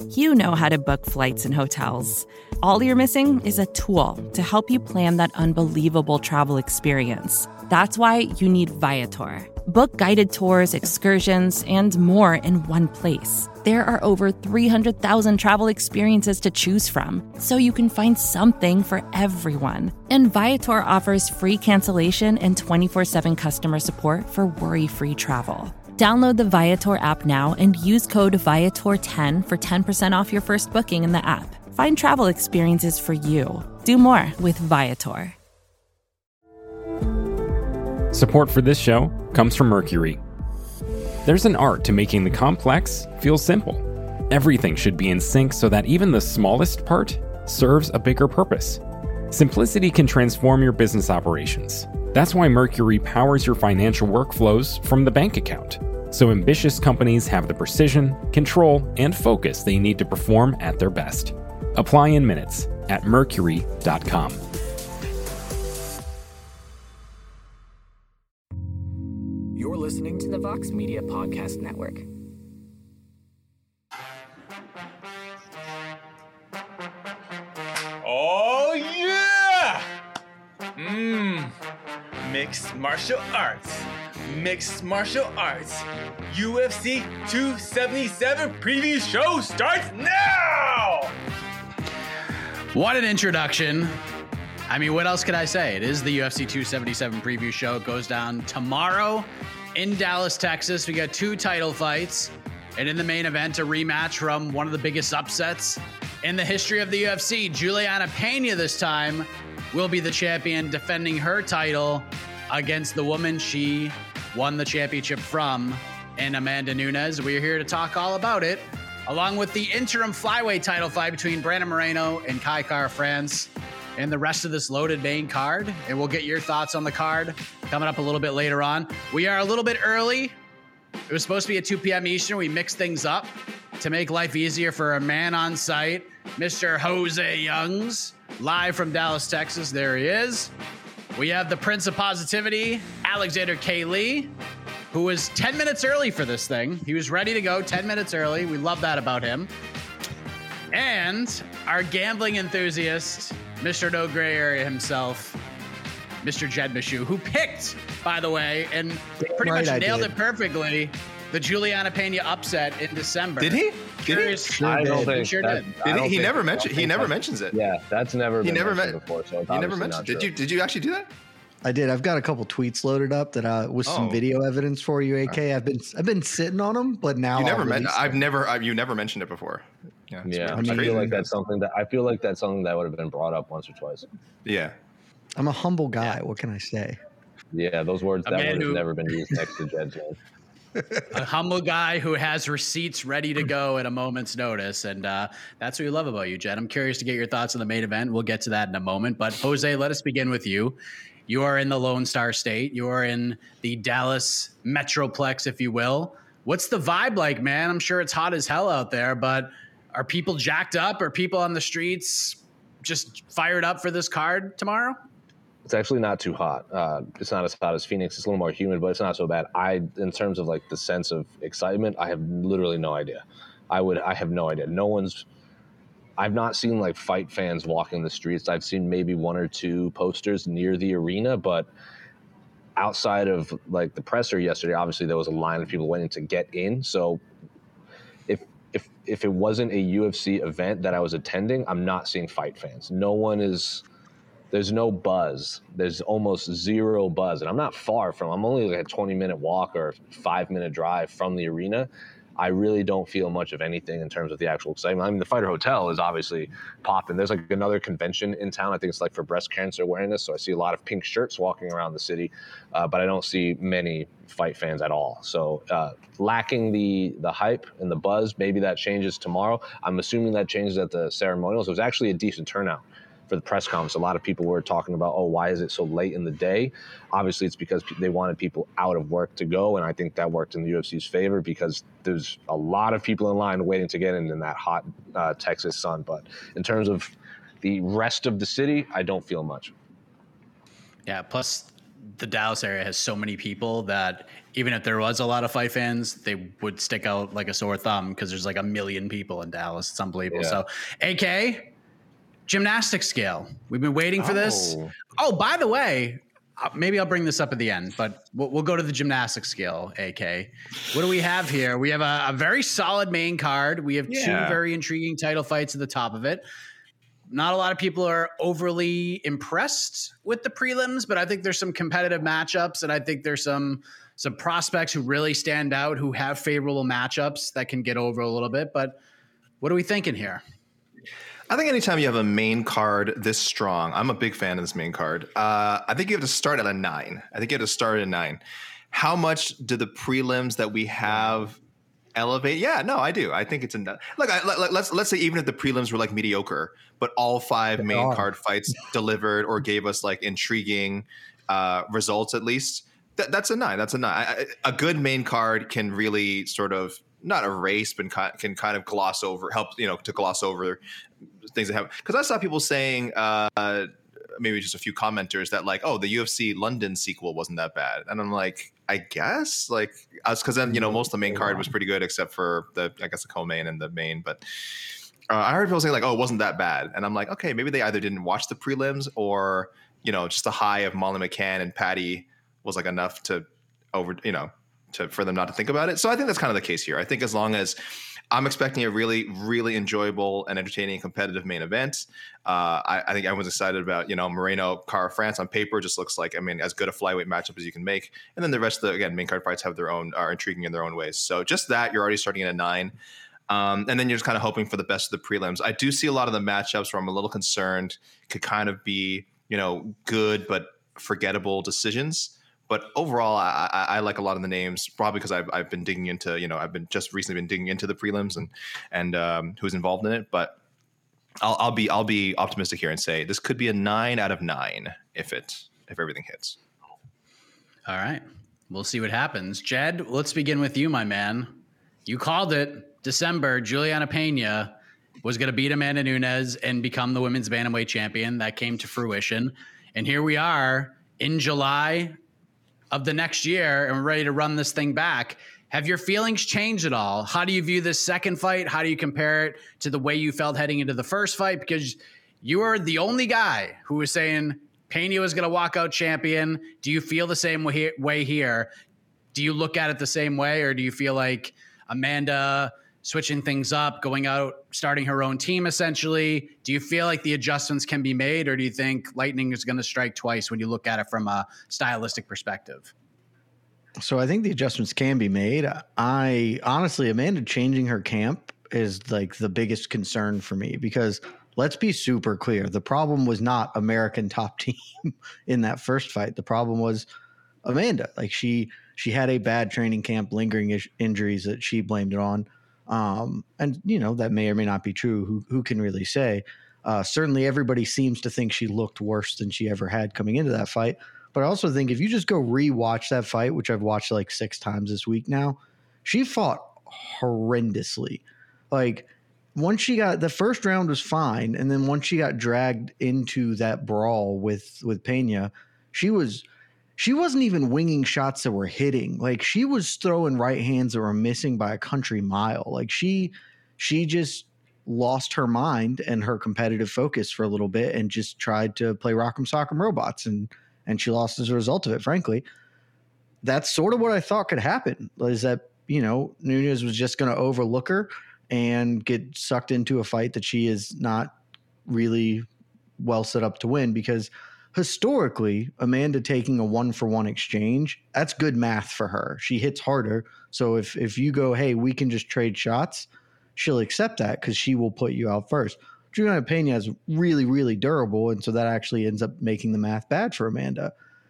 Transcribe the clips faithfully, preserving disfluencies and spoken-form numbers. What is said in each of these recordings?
You know how to book flights and hotels. All you're missing is a tool to help you plan that unbelievable travel experience. That's why you need Viator. Book guided tours, excursions, and more in one place. There are over three hundred thousand travel experiences to choose from, so you can find something for everyone. And Viator offers free cancellation and twenty-four seven customer support for worry-free travel. Download the Viator app now and use code Viator ten for ten percent off your first booking in the app. Find travel experiences for you. Do more with Viator. Support for this show comes from Mercury. There's an art to making the complex feel simple. Everything should be in sync so that even the smallest part serves a bigger purpose. Simplicity can transform your business operations. That's why Mercury powers your financial workflows from the bank account, so ambitious companies have the precision, control, and focus they need to perform at their best. Apply in minutes at mercury dot com. You're listening to the Vox Media Podcast Network. Oh, yeah! Mmm. Mixed martial arts. Mixed martial arts. U F C two seventy-seven preview show starts now! What an introduction. I mean, what else could I say? It is the U F C two seventy-seven preview show. It goes down tomorrow in Dallas, Texas. We got two title fights. And in the main event, a rematch from one of the biggest upsets in the history of the U F C. Juliana Pena this time will be the champion, defending her title against the woman she won the championship from, and Amanda Nunes. We're here to talk all about it, along with the interim flyweight title fight between Brandon Moreno and Kai Kara France, and the rest of this loaded main card. And we'll get your thoughts on the card coming up a little bit later on. We are a little bit early. It was supposed to be at two p.m. Eastern. We mixed things up to make life easier for a man on site, Mister Jose Youngs, live from Dallas, Texas. There he is. We have the Prince of Positivity, Alexander K. Lee, who was ten minutes early for this thing. He was ready to go ten minutes early. We love that about him. And our gambling enthusiast, Mister No Gray Area himself, Mister Jed Meshew, who picked, by the way, and pretty right, much I nailed did. it perfectly, the Juliana Pena upset in December. Did he? Did Curious- he? Sure I don't did. think Sure that, did. I Did don't he? He think- never I don't mentioned. He think never that- mentions it. Yeah, that's never He been never mentioned men- before. So it's He never obviously mentioned. not Did true. you? Did you actually do that? I did. I've got a couple tweets loaded up that uh, with some Oh. video evidence for you, A K. I've been I've been sitting on them, but now You I'll never meant. release I've them. never. I, you never mentioned it before. Yeah. it's Yeah, weird. I It's feel crazy. like that's something that I feel like that's something that would have been brought up once or twice. Yeah. I'm a humble guy. What can I say? Yeah, those words A that man word has who- never been used next to Jed's name. A humble guy who has receipts ready to go at a moment's notice. And uh, that's what we love about you, Jed. I'm curious to get your thoughts on the main event. We'll get to that in a moment. But Jose, let us begin with you. You are in the Lone Star State. You are in the Dallas Metroplex, if you will. What's the vibe like, man? I'm sure it's hot as hell out there, but are people jacked up? Are people on the streets just fired up for this card tomorrow? It's actually not too hot. Uh, it's not as hot as Phoenix. It's a little more humid, but it's not so bad. I, in terms of like the sense of excitement, I have literally no idea. I would, I have no idea. No one's. I've not seen like fight fans walking the streets. I've seen maybe one or two posters near the arena, but outside of like the presser yesterday, obviously there was a line of people waiting to get in. So if if if it wasn't a U F C event that I was attending, I'm not seeing fight fans. No one is. There's no buzz. There's almost zero buzz. And I'm not far from, I'm only like a twenty minute walk or five minute drive from the arena. I really don't feel much of anything in terms of the actual excitement. I mean, the Fighter Hotel is obviously popping. There's like another convention in town. I think it's like for breast cancer awareness. So I see a lot of pink shirts walking around the city, uh, but I don't see many fight fans at all. So uh, lacking the the hype and the buzz. Maybe that changes tomorrow. I'm assuming that changes at the ceremonials. It was actually a decent turnout for the press conference. A lot of people were talking about, oh, why is it so late in the day? Obviously, it's because they wanted people out of work to go, and I think that worked in the U F C's favor because there's a lot of people in line waiting to get in in that hot uh, Texas sun. But in terms of the rest of the city, I don't feel much. Yeah, plus the Dallas area has so many people that even if there was a lot of fight fans, they would stick out like a sore thumb because there's like a million people in Dallas. It's unbelievable. Yeah. So, A K, gymnastics scale. We've been waiting for this. Oh. Oh, by the way, uh, maybe I'll bring this up at the end, but we'll, we'll go to the gymnastics scale, A K. What do we have here? We have a, a very solid main card. We have Yeah. two very intriguing title fights at the top of it. Not a lot of people are overly impressed with the prelims, but I think there's some competitive matchups, and I think there's some some prospects who really stand out, who have favorable matchups that can get over a little bit. But what are we thinking here? I think anytime you have a main card this strong, I'm a big fan of this main card. Uh, I think you have to start at a nine. I think you have to start at a nine. How much do the prelims that we have elevate? Yeah, no, I do. I think it's enough. Look, I, let, let's let's say even if the prelims were like mediocre, but all five main are. card fights delivered or gave us like intriguing uh, results at least. That, that's a nine. That's a nine. I, I, a good main card can really sort of not erase, but ki- can kind of gloss over, help you know to gloss over things that happen. Because I saw people saying. Uh, maybe just a few commenters that like, oh, the U F C London sequel wasn't that bad. And I'm like, I guess like us. Cause then, you know, most of the main card was pretty good except for the, I guess the co-main and the main, but uh, I heard people saying like, oh, it wasn't that bad. And I'm like, okay, maybe they either didn't watch the prelims or, you know, just the high of Molly McCann and Patty was like enough to over, you know, to, for them not to think about it. So I think that's kind of the case here. I think as long as I'm expecting a really, really enjoyable and entertaining competitive main event. Uh, I, I think everyone's excited about, you know, Moreno, Cara France on paper just looks like, I mean, as good a flyweight matchup as you can make. And then the rest of the, again, main card fights have their own, are intriguing in their own ways. So just that, you're already starting at a nine. Um, and then you're just kind of hoping for the best of the prelims. I do see a lot of the matchups where I'm a little concerned could kind of be, you know, good but forgettable decisions. But overall, I, I, I like a lot of the names, probably because I've I've been digging into, you know, I've been just recently been digging into the prelims and and um, who's involved in it. But I'll, I'll be I'll be optimistic here and say this could be a nine out of nine if it if everything hits. All right, we'll see what happens. Jed, let's begin with you, my man. You called it. December, Juliana Pena was going to beat Amanda Nunes and become the women's bantamweight champion. That came to fruition, and here we are in July of the next year, and we're ready to run this thing back. Have your feelings changed at all? How do you view this second fight? How do you compare it to the way you felt heading into the first fight? Because you are the only guy who was saying Pena was going to walk out champion. Do you feel the same way, way here? Do you look at it the same way, or do you feel like Amanda switching things up, going out, starting her own team essentially? Do you feel like the adjustments can be made, or do you think lightning is going to strike twice when you look at it from a stylistic perspective? So I think the adjustments can be made. I honestly, Amanda changing her camp is like the biggest concern for me, because let's be super clear. The problem was not American top team in that first fight. The problem was Amanda. Like she, she had a bad training camp, lingering ish- injuries that she blamed it on. Um, and you know, that may or may not be true. Who, who can really say? Uh, certainly everybody seems to think she looked worse than she ever had coming into that fight. But I also think if you just go rewatch that fight, which I've watched like six times this week now, she fought horrendously. Like once she got, the first round was fine. And then once she got dragged into that brawl with, with Pena, she was, she wasn't even winging shots that were hitting. Like she was throwing right hands that were missing by a country mile. Like she, she just lost her mind and her competitive focus for a little bit and just tried to play Rock'em Sock'em Robots. And, and she lost as a result of it, frankly. That's sort of what I thought could happen, is that, you know, Nunes was just going to overlook her and get sucked into a fight that she is not really well set up to win, because historically, Amanda taking a one-for-one exchange, that's good math for her. She hits harder. So if if you go, hey, we can just trade shots, she'll accept that because she will put you out first. Juliana Pena is really, really durable, and so that actually ends up making the math bad for Amanda.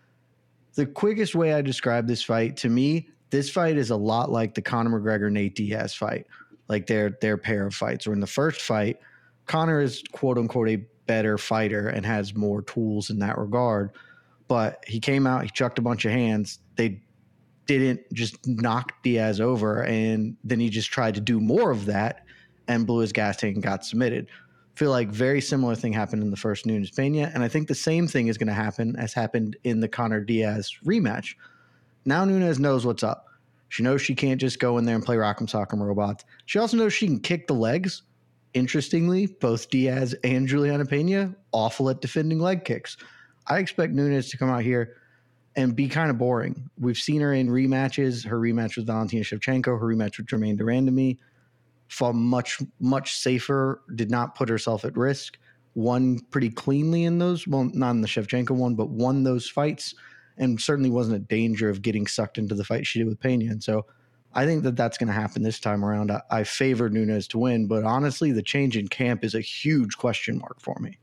The quickest way I describe this fight, to me, this fight is a lot like the Conor McGregor-Nate Diaz fight, like their, their pair of fights. Or in the first fight, Conor is quote-unquote a better fighter and has more tools in that regard. But he came out, he chucked a bunch of hands. They didn't just knock Diaz over, and then he just tried to do more of that and blew his gas tank and got submitted. feel like very similar thing happened in the first Nunes Pena, and I think the same thing is going to happen as happened in the Conor Diaz rematch. Now Nunes knows what's up. She knows she can't just go in there and play Rock'em Sock'em Robots. She also knows she can kick the legs. Interestingly, both Diaz and Juliana Pena awful at defending leg kicks. I expect Nunes to come out here and be kind of boring. We've seen her in rematches. Her rematch with Valentina Shevchenko, her rematch with Germaine de Randamie, fought much, much safer, did not put herself at risk, won pretty cleanly in those, well, not in the Shevchenko one, but won those fights, and certainly wasn't a danger of getting sucked into the fight she did with Pena. And so I think that that's going to happen this time around. I, I favor Nunes to win, but honestly, the change in camp is a huge question mark for me.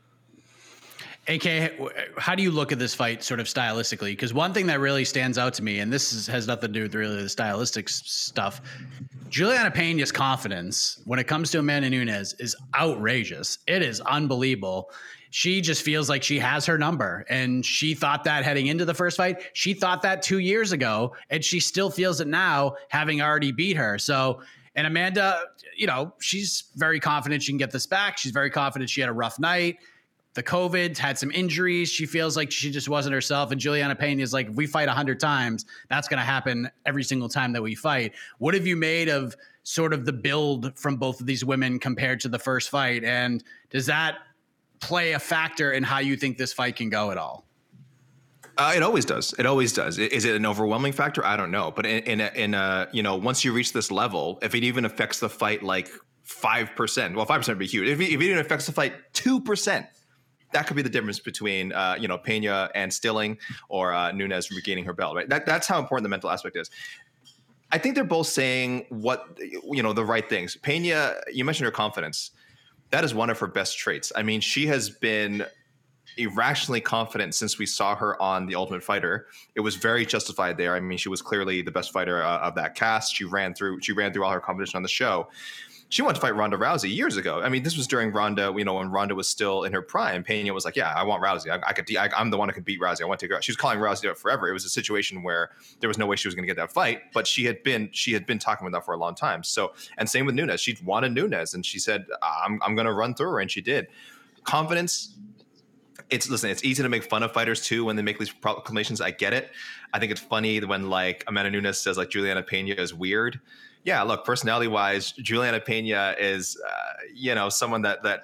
A K, how do you look at this fight sort of stylistically? Because one thing that really stands out to me, and this is, has nothing to do with really the stylistic stuff, Juliana Pena's confidence when it comes to Amanda Nunes is outrageous. It is unbelievable. She just feels like she has her number, and she thought that heading into the first fight. She thought that two years ago, and she still feels it now, having already beat her. So, and Amanda, you know, she's very confident she can get this back. She's very confident she had a rough night. The COVID had some injuries. She feels like she just wasn't herself. And Juliana Pena is like, if we fight a hundred times, that's going to happen every single time that we fight. What have you made of sort of the build from both of these women compared to the first fight? And does that play a factor in how you think this fight can go at all? Uh, it always does. It always does. Is it an overwhelming factor? I don't know. But in, in, a, in a, you know, once you reach this level, if it even affects the fight like five percent, well, five percent would be huge. If it, if it even affects the fight two percent, that could be the difference between, uh, you know, Pena and Stilling, or uh, Nunes regaining her belt, right? That, that's how important the mental aspect is. I think they're both saying what, you know, the right things. Pena, you mentioned her confidence. That is one of her best traits. I mean, she has been irrationally confident since we saw her on The Ultimate Fighter. It was very justified there. I mean, she was clearly the best fighter uh, of that cast. She ran through, she ran through all her competition on the show. She wanted to fight Ronda Rousey years ago. I mean, this was during Ronda, you know, when Ronda was still in her prime. Pena was like, yeah, I want Rousey. I, I could, I, I'm the one who can beat Rousey. I want to go. She was calling Rousey out forever. It was a situation where there was no way she was going to get that fight, but she had been, she had been talking about that for a long time. So, and same with Nunes. She wanted Nunes, and she said, I'm, I'm going to run through her. And she did. Confidence. It's listen, it's easy to make fun of fighters too when they make these proclamations. I get it. I think it's funny when like Amanda Nunes says like Juliana Pena is weird. Yeah, look, personality-wise, Juliana Pena is, uh, you know, someone that that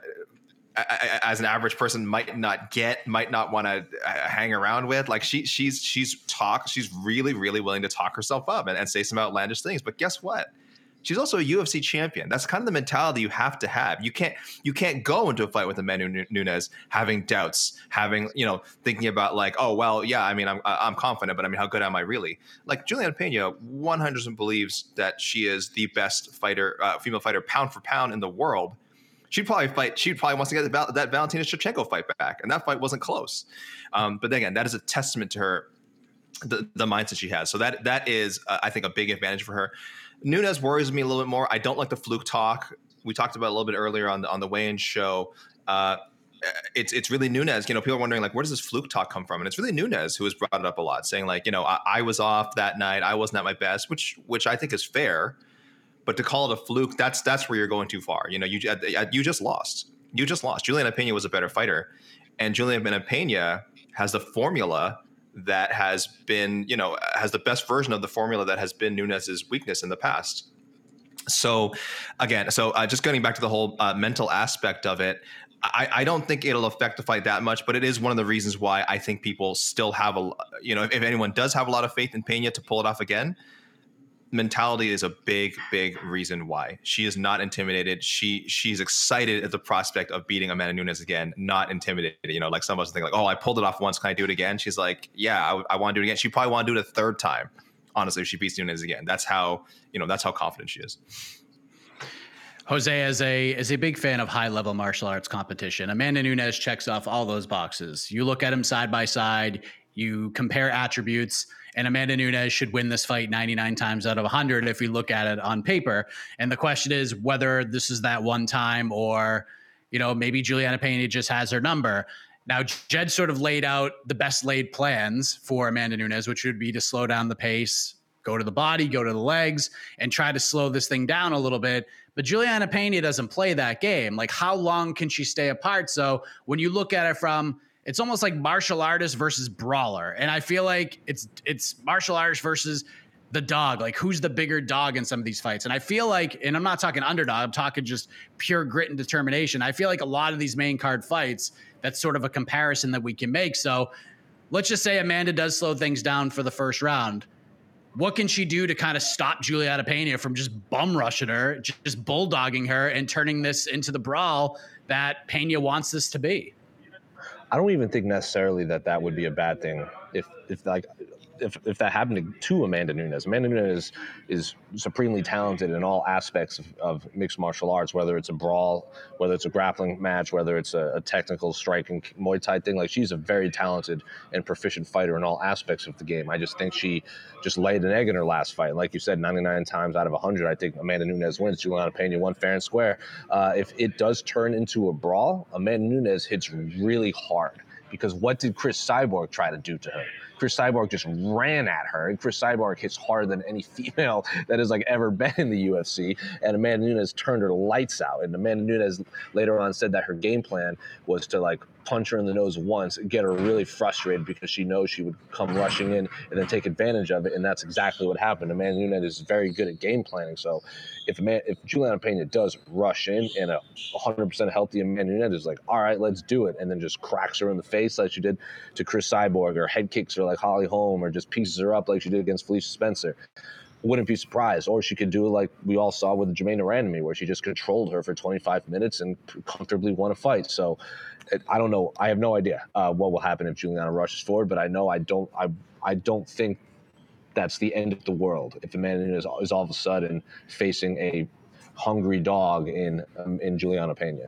uh, as an average person might not get, might not want to uh, hang around with. Like she, she's she's talk, she's really, really willing to talk herself up and, and say some outlandish things. But guess what? She's also a U F C champion. That's kind of the mentality you have to have. You can't you can't go into a fight with Amanda Nunes having doubts, having, you know, thinking about like, oh, well, yeah, I mean, I'm I'm confident, but I mean, how good am I really? Like Juliana Pena one hundred percent believes that she is the best fighter, uh, female fighter, pound for pound in the world. She'd probably fight. She probably wants to get that, that Valentina Shevchenko fight back, and that fight wasn't close. Um, but then again, that is a testament to her, the the mindset she has. So that that is, uh, I think, a big advantage for her. Nunes worries me a little bit more. I don't like the fluke talk. We talked about it a little bit earlier on the on the weigh-in show. Uh, it's it's really Nunes. You know, people are wondering like, where does this fluke talk come from? And it's really Nunes who has brought it up a lot, saying like, you know, I, I was off that night. I wasn't at my best, which which I think is fair. But to call it a fluke, that's that's where you're going too far. You know, you you just lost. You just lost. Juliana Pena was a better fighter, and Juliana Pena has the formula that has been, you know, has the best version of the formula that has been Nunes's weakness in the past. So again, so uh, just getting back to the whole uh, mental aspect of it, I, I don't think it'll affect the fight that much, but it is one of the reasons why I think people still have a, you know, if, if anyone does have a lot of faith in Pena to pull it off again, mentality is a big, big reason why. She is not intimidated. She she's excited at the prospect of beating Amanda Nunes again, not intimidated. You know, like some of us think like, oh, I pulled it off once. Can I do it again? She's like, yeah, I, I want to do it again. She probably want to do it a third time. Honestly, if she beats Nunes again. That's how, you know, that's how confident she is. Jose is a is a big fan of high level martial arts competition. Amanda Nunes checks off all those boxes. You look at them side by side, you compare attributes, and Amanda Nunes should win this fight ninety-nine times out of one hundred if we look at it on paper. And the question is whether this is that one time or, you know, maybe Juliana Pena just has her number. Now, Jed sort of laid out the best laid plans for Amanda Nunes, which would be to slow down the pace, go to the body, go to the legs, and try to slow this thing down a little bit. But Juliana Pena doesn't play that game. Like, how long can she stay apart? So when you look at it from, it's almost like martial artist versus brawler. And I feel like it's it's martial artist versus the dog. Like, who's the bigger dog in some of these fights? And I feel like, and I'm not talking underdog, I'm talking just pure grit and determination. I feel like a lot of these main card fights, that's sort of a comparison that we can make. So let's just say Amanda does slow things down for the first round. What can she do to kind of stop Juliana Pena from just bum rushing her, just bulldogging her and turning this into the brawl that Pena wants this to be? I don't even think necessarily that that would be a bad thing if, if like, if if that happened to Amanda Nunes. Amanda Nunes is supremely talented in all aspects of, of mixed martial arts, whether it's a brawl, whether it's a grappling match, whether it's a, a technical striking Muay Thai thing. Like, she's a very talented and proficient fighter in all aspects of the game. I just think she just laid an egg in her last fight. Like you said, ninety-nine times out of one hundred, I think Amanda Nunes wins. Juliana Pena won fair and square. Uh, if it does turn into a brawl, Amanda Nunes hits really hard. Because what did Chris Cyborg try to do to her? Chris Cyborg just ran at her, and Chris Cyborg hits harder than any female that has like ever been in the U F C. And Amanda Nunes turned her lights out. And Amanda Nunes later on said that her game plan was to like punch her in the nose once, get her really frustrated because she knows she would come rushing in and then take advantage of it. And that's exactly what happened. Amanda Nunes is very good at game planning. So if man, if Juliana Pena does rush in and a one hundred percent healthy Amanda Nunes is like, all right, let's do it, and then just cracks her in the face like she did to Chris Cyborg, or head kicks her like Holly Holm, or just pieces her up like she did against Felicia Spencer, wouldn't be surprised. Or she could do it like we all saw with Jermaine Randami, where she just controlled her for twenty-five minutes and comfortably won a fight. So I don't know. I have no idea uh, what will happen if Juliana rushes forward, but I know I don't. I I don't think that's the end of the world if Amanda Nunes is all of a sudden facing a hungry dog in um, in Juliana Pena.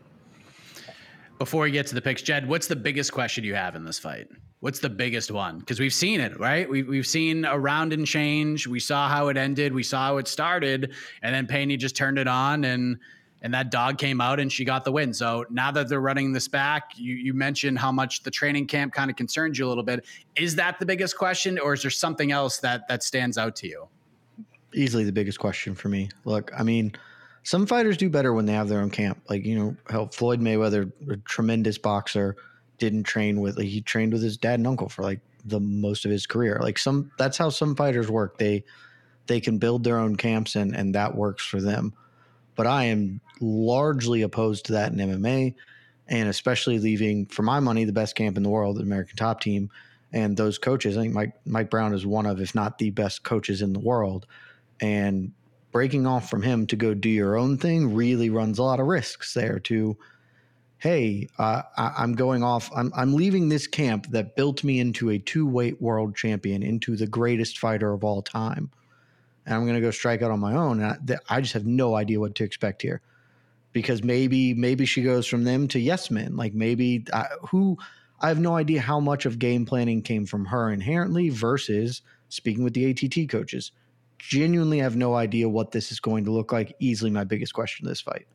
Before we get to the picks, Jed, what's the biggest question you have in this fight? What's the biggest one? Because we've seen it, right? We've, we've seen a round and change. We saw how it ended. We saw how it started. And then Pena just turned it on, and and that dog came out and she got the win. So now that they're running this back, you, you mentioned how much the training camp kind of concerns you a little bit. Is that the biggest question, or is there something else that that stands out to you? Easily the biggest question for me. Look, I mean, some fighters do better when they have their own camp. Like, you know, how Floyd Mayweather, a tremendous boxer, didn't train with, like, he trained with his dad and uncle for like the most of his career. Like, some, that's how some fighters work. They, they can build their own camps, and, and that works for them. But I am largely opposed to that in M M A, and especially leaving, for my money, the best camp in the world, the American Top Team, and those coaches. I think Mike, Mike Brown is one of, if not the best coaches in the world. And breaking off from him to go do your own thing really runs a lot of risks there to, hey, uh, I, I'm going off. I'm, I'm leaving this camp that built me into a two-weight world champion, into the greatest fighter of all time. And I'm going to go strike out on my own. And I, I just have no idea what to expect here, because maybe, maybe she goes from them to yes men. Like, maybe uh, who, I have no idea how much of game planning came from her inherently versus speaking with the A T T coaches. Genuinely have no idea what this is going to look like. Easily my biggest question of this fight.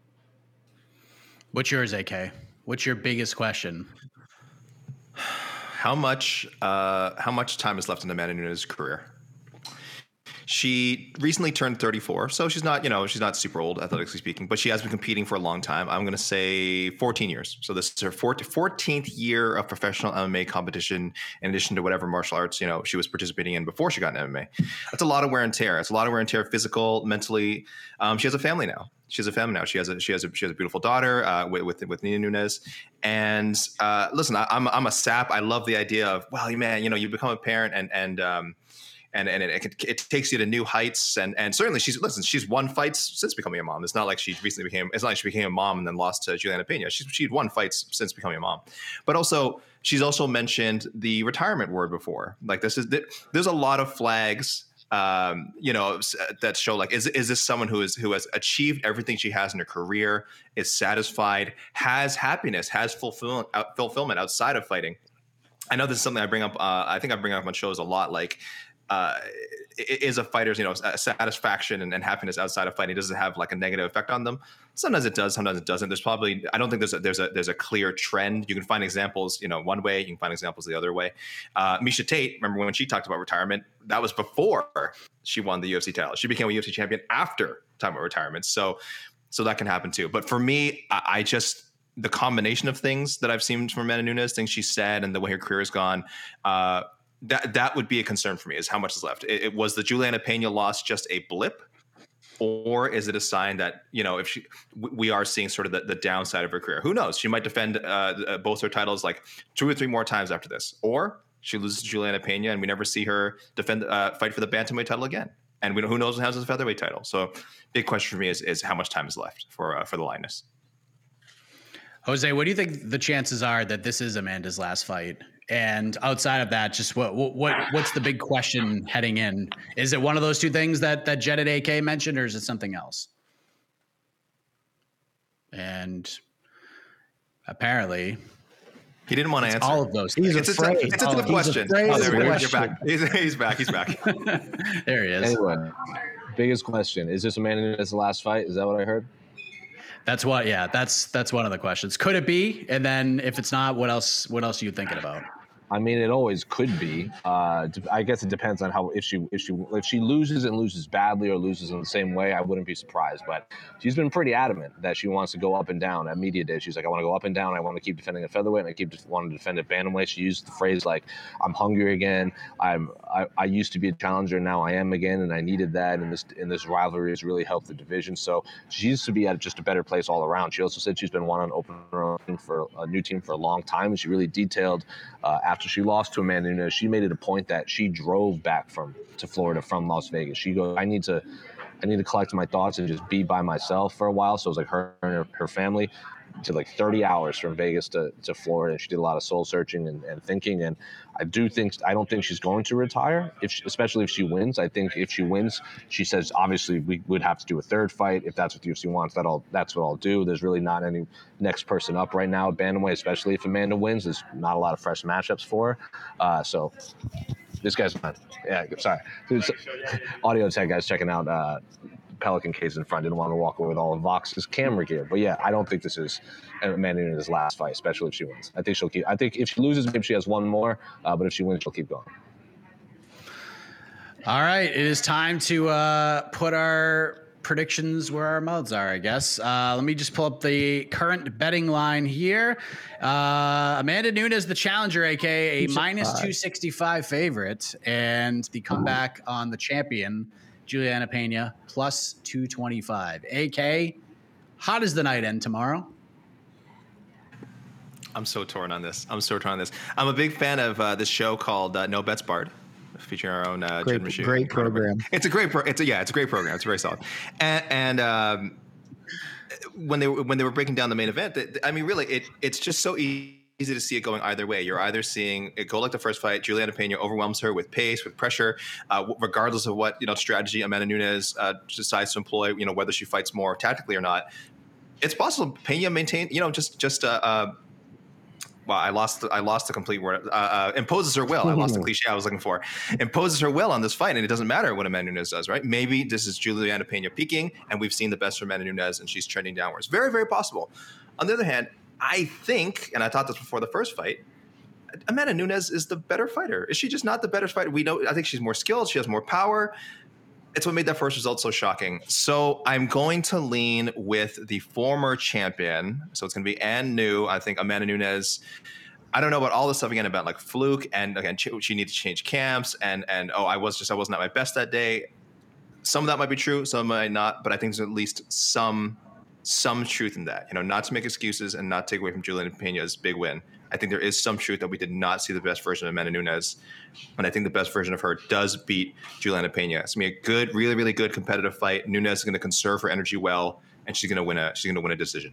What's yours, A K? What's your biggest question? How much, uh, how much time is left in Amanda Nunes' career? She recently turned thirty-four, so she's not, you know, she's not super old, athletically speaking, but she has been competing for a long time. I'm going to say fourteen years. So this is her fourteenth year of professional M M A competition, in addition to whatever martial arts, you know, she was participating in before she got into M M A. That's a lot of wear and tear. It's a lot of wear and tear, physical, mentally. Um, she has a family now. She has a family now. She has a she has a she has a beautiful daughter uh, with, with with Nina Nunes. And uh, listen, I, I'm I'm a sap. I love the idea of, well, man, you know, you become a parent, and and um, And and it, it, it takes you to new heights, and and certainly she's listen. She's won fights since becoming a mom. It's not like she recently became. It's not like she became a mom and then lost to Juliana Pena. She's she'd won fights since becoming a mom, but also she's also mentioned the retirement word before. Like this is there's a lot of flags, um, you know, that show like is is this someone who is who has achieved everything she has in her career, is satisfied, has happiness, has fulfillment fulfillment outside of fighting. I know this is something I bring up. Uh, I think I bring up on shows a lot, like. Uh, is a fighter's, you know, satisfaction and, and happiness outside of fighting. Does it have like a negative effect on them? Sometimes it does, sometimes it doesn't. There's probably, I don't think there's a, there's a, there's a clear trend. You can find examples, you know, one way, you can find examples the other way. Uh, Miesha Tate, remember when she talked about retirement, that was before she won the U F C title. She became a U F C champion after time of retirement. So, so that can happen too. But for me, I, I just, the combination of things that I've seen from Amanda Nunes, things she said and the way her career has gone, uh, that that would be a concern for me, is how much is left. It, it was the Juliana Pena loss just a blip, or is it a sign that, you know, if she, we are seeing sort of the, the downside of her career? Who knows? She might defend uh, both her titles like two or three more times after this, or she loses to Juliana Pena and we never see her defend uh, fight for the bantamweight title again. And we know who knows what happens with the featherweight title. So big question for me is, is how much time is left for uh, for the Lioness. Jose, what do you think the chances are that this is Amanda's last fight? And outside of that, just what what what's the big question heading in? Is it one of those two things that that Jedit A K mentioned, or is it something else? And apparently, he didn't want to answer all of those. He's things. It's afraid. a, it's a tough question. Oh, there we go. You're back. He's, he's back. He's back. There he is. Anyway, biggest question: is this Amanda Nunes' last fight? Is that what I heard? That's what. Yeah, that's that's one of the questions. Could it be? And then if it's not, what else? What else are you thinking about? I mean, it always could be. Uh, I guess it depends on how if she if she if she loses and loses badly or loses in the same way, I wouldn't be surprised. But she's been pretty adamant that she wants to go up and down at media day. She's like, I want to go up and down. I want to keep defending at featherweight, and I keep wanting to defend at bantamweight. She used the phrase like, "I'm hungry again. I'm I, I used to be a challenger, now I am again, and I needed that. And this in this rivalry has really helped the division. So she used to be at just a better place all around. She also said she's been wanting to open her own for a new team for a long time, and she really detailed uh, after After she lost to Amanda Nunes, she made it a point that she drove back from to Florida from Las Vegas. She goes, I need to, I need to collect my thoughts and just be by myself for a while. So it was like her and her, her family did like thirty hours from Vegas to, to Florida. And she did a lot of soul searching and, and thinking. And I do think, I don't think she's going to retire, if she, especially if she wins. I think if she wins, she says, obviously we would have to do a third fight. If that's what the U F C wants, that I'll, that's what I'll do. There's really not any next person up right now at bantamweight, especially if Amanda wins. There's not a lot of fresh matchups for her. Uh, so this guy's not, yeah, sorry. Audio tech guys checking out uh, Pelican case in front. Didn't want to walk away with all of Vox's camera gear. But yeah, I don't think this is Amanda Nunes' last fight, especially if she wins. I think she'll keep, I think if she loses, maybe she has one more. Uh, but if she wins, she'll keep going. All right. It is time to uh, put our predictions where our mouths are, I guess. Uh, let me just pull up the current betting line here. Uh, Amanda Nunes, the challenger, A K A a minus two sixty-five favorite, and the comeback on the champion, Juliana Pena, plus two twenty-five. A K, how does the night end tomorrow? I'm so torn on this. I'm so torn on this. I'm a big fan of uh, this show called uh, No Bets Barred, featuring our own uh, great, Jim Rasheed. great program. It's a great pro. It's a yeah. It's a great program. It's very solid. And, and um, when they were, when they were breaking down the main event, th- I mean, really, it it's just so easy. Easy to see it going either way. You're either seeing it go like the first fight, Juliana Pena overwhelms her with pace, with pressure, uh, regardless of what you know strategy Amanda Nunes uh, decides to employ. You know whether she fights more tactically or not. It's possible Pena maintain. You know just just uh, uh, well, I lost the, I lost the complete word. Uh, uh, imposes her will. I lost the cliche I was looking for. Imposes her will on this fight, and it doesn't matter what Amanda Nunes does, right? Maybe this is Juliana Pena peaking, and we've seen the best from Amanda Nunes, and she's trending downwards. Very very possible. On the other hand, I think, and I thought this before the first fight, Amanda Nunes is the better fighter. Is she just not the better fighter? We know. I think she's more skilled. She has more power. It's what made that first result so shocking. So I'm going to lean with the former champion. So it's going to be Ann New. I think Amanda Nunes. I don't know about all this stuff again about like fluke and again she, she needs to change camps and and oh I was just I wasn't at my best that day. Some of that might be true. Some might not. But I think there's at least some. some truth in that, you know, not to make excuses and not take away from Juliana Pena's big win. I think there is some truth that we did not see the best version of Amanda Nunes. And I think the best version of her does beat Juliana Pena. It's going to be a good, really, really good competitive fight. Nunes is going to conserve her energy well, and she's going to win a, she's going to win a decision.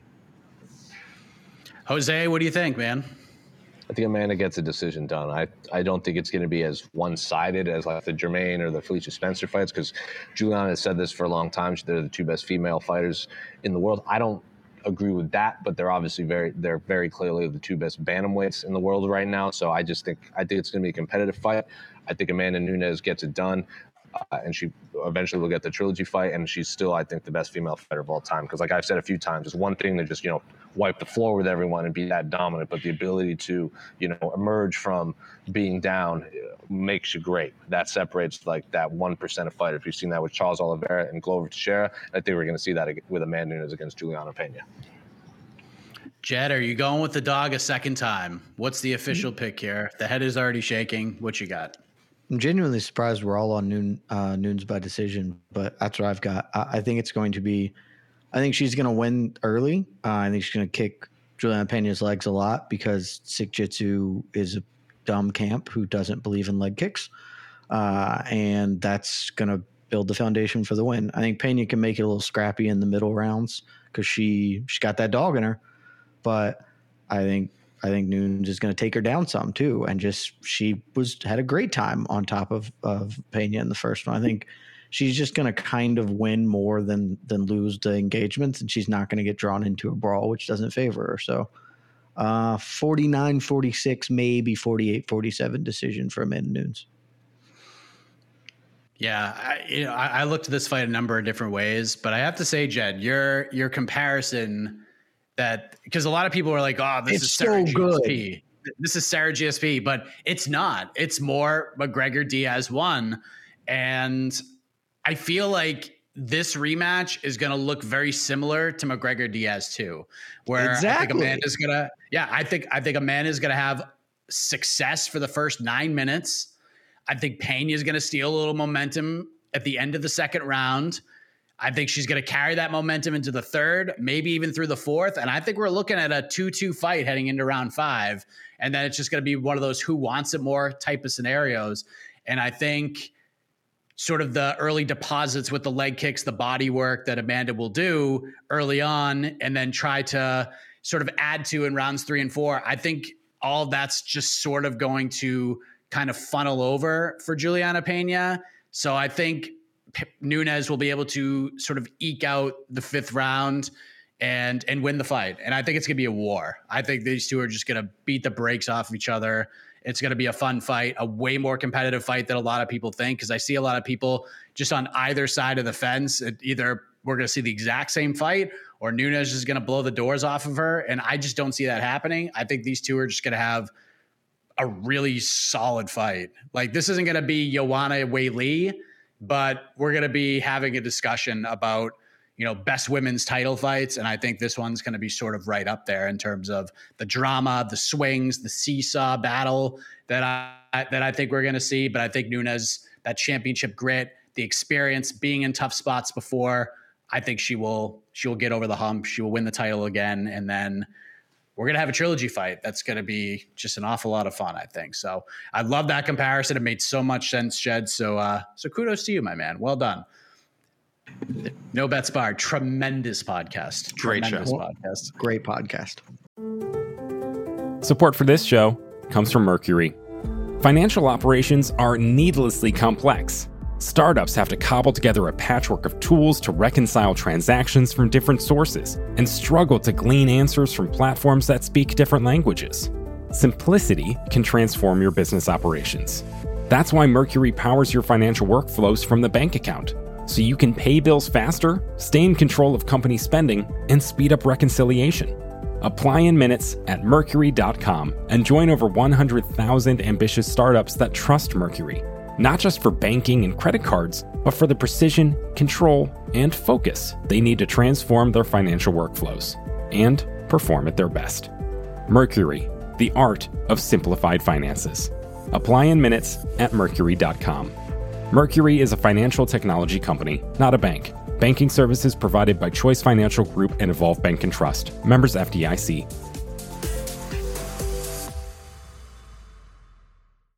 Jose, what do you think, man? I think Amanda gets a decision done. I, I don't think it's going to be as one-sided as like the Germaine or the Felicia Spencer fights, because Juliana has said this for a long time. They're the two best female fighters in the world. I don't agree with that, but they're obviously very they're very clearly the two best bantamweights in the world right now. So I just think I think it's going to be a competitive fight. I think Amanda Nunes gets it done. uh, and she eventually will get the trilogy fight, and she's still, I think, the best female fighter of all time. Because like I've said a few times, it's one thing to just, you know, wipe the floor with everyone and be that dominant, but the ability to, you know, emerge from being down makes you great. That separates like that one percent of fighters. We've seen that with Charles Oliveira and Glover Teixeira. I think we're going to see that with Amanda Nunes against Juliana Pena. Jed, are you going with the dog a second time? What's the official pick here? The head is already shaking. What you got? I'm genuinely surprised we're all on Noon, uh, Nunes by decision, but that's what I've got. I, I think it's going to be, I think she's going to win early. Uh, I think she's going to kick Juliana Pena's legs a lot because Sick Jitsu is a dumb camp who doesn't believe in leg kicks. Uh, and that's going to build the foundation for the win. I think Pena can make it a little scrappy in the middle rounds because she, she's got that dog in her. But I think I think Nunes is going to take her down some too, and just she was had a great time on top of of Pena in the first one. I think she's just going to kind of win more than than lose the engagements, and she's not going to get drawn into a brawl, which doesn't favor her. So, uh, forty-nine forty-six, maybe forty-eight forty-seven decision for Amanda Nunes. Yeah, I, you know, I, I looked at this fight a number of different ways, but I have to say, Jed, your your comparison. That because a lot of people are like, oh, this it's is Sarah so G S P. good. This is Sarah G S P, but it's not. It's more McGregor Diaz one. And I feel like this rematch is going to look very similar to McGregor Diaz two, where exactly. I think Amanda's going to, yeah, I think, I think Amanda's going to have success for the first nine minutes. I think Pena is going to steal a little momentum at the end of the second round. I think she's going to carry that momentum into the third, maybe even through the fourth. And I think we're looking at a two two fight heading into round five. And then it's just going to be one of those who wants it more type of scenarios. And I think sort of the early deposits with the leg kicks, the body work that Amanda will do early on, and then try to sort of add to in rounds three and four. I think all that's just sort of going to kind of funnel over for Juliana Pena. So I think Nunes will be able to sort of eke out the fifth round and and win the fight. And I think it's going to be a war. I think these two are just going to beat the brakes off of each other. It's going to be a fun fight, a way more competitive fight than a lot of people think, because I see a lot of people just on either side of the fence. It, either we're going to see the exact same fight or Nunes is going to blow the doors off of her. And I just don't see that happening. I think these two are just going to have a really solid fight. Like, this isn't going to be Joanna Weili, but we're going to be having a discussion about, you know, best women's title fights. And I think this one's going to be sort of right up there in terms of the drama, the swings, the seesaw battle that I, that I think we're going to see. But I think Nunes, that championship grit, the experience, being in tough spots before, I think she will, she will get over the hump. She will win the title again. And then we're going to have a trilogy fight. That's going to be just an awful lot of fun, I think. So I love that comparison. It made so much sense, Jed. So, uh, so kudos to you, my man. Well done. No Bets Barred. Tremendous podcast. Great Tremendous show. podcast. Great podcast. Support for this show comes from Mercury. Financial operations are needlessly complex. Startups have to cobble together a patchwork of tools to reconcile transactions from different sources and struggle to glean answers from platforms that speak different languages. Simplicity can transform your business operations. That's why Mercury powers your financial workflows from the bank account, so you can pay bills faster, stay in control of company spending, and speed up reconciliation. Apply in minutes at mercury dot com and join over one hundred thousand ambitious startups that trust Mercury. Not just for banking and credit cards, but for the precision, control, and focus they need to transform their financial workflows and perform at their best. Mercury, the art of simplified finances. Apply in minutes at mercury dot com. Mercury is a financial technology company, not a bank. Banking services provided by Choice Financial Group and Evolve Bank and Trust. Members F D I C.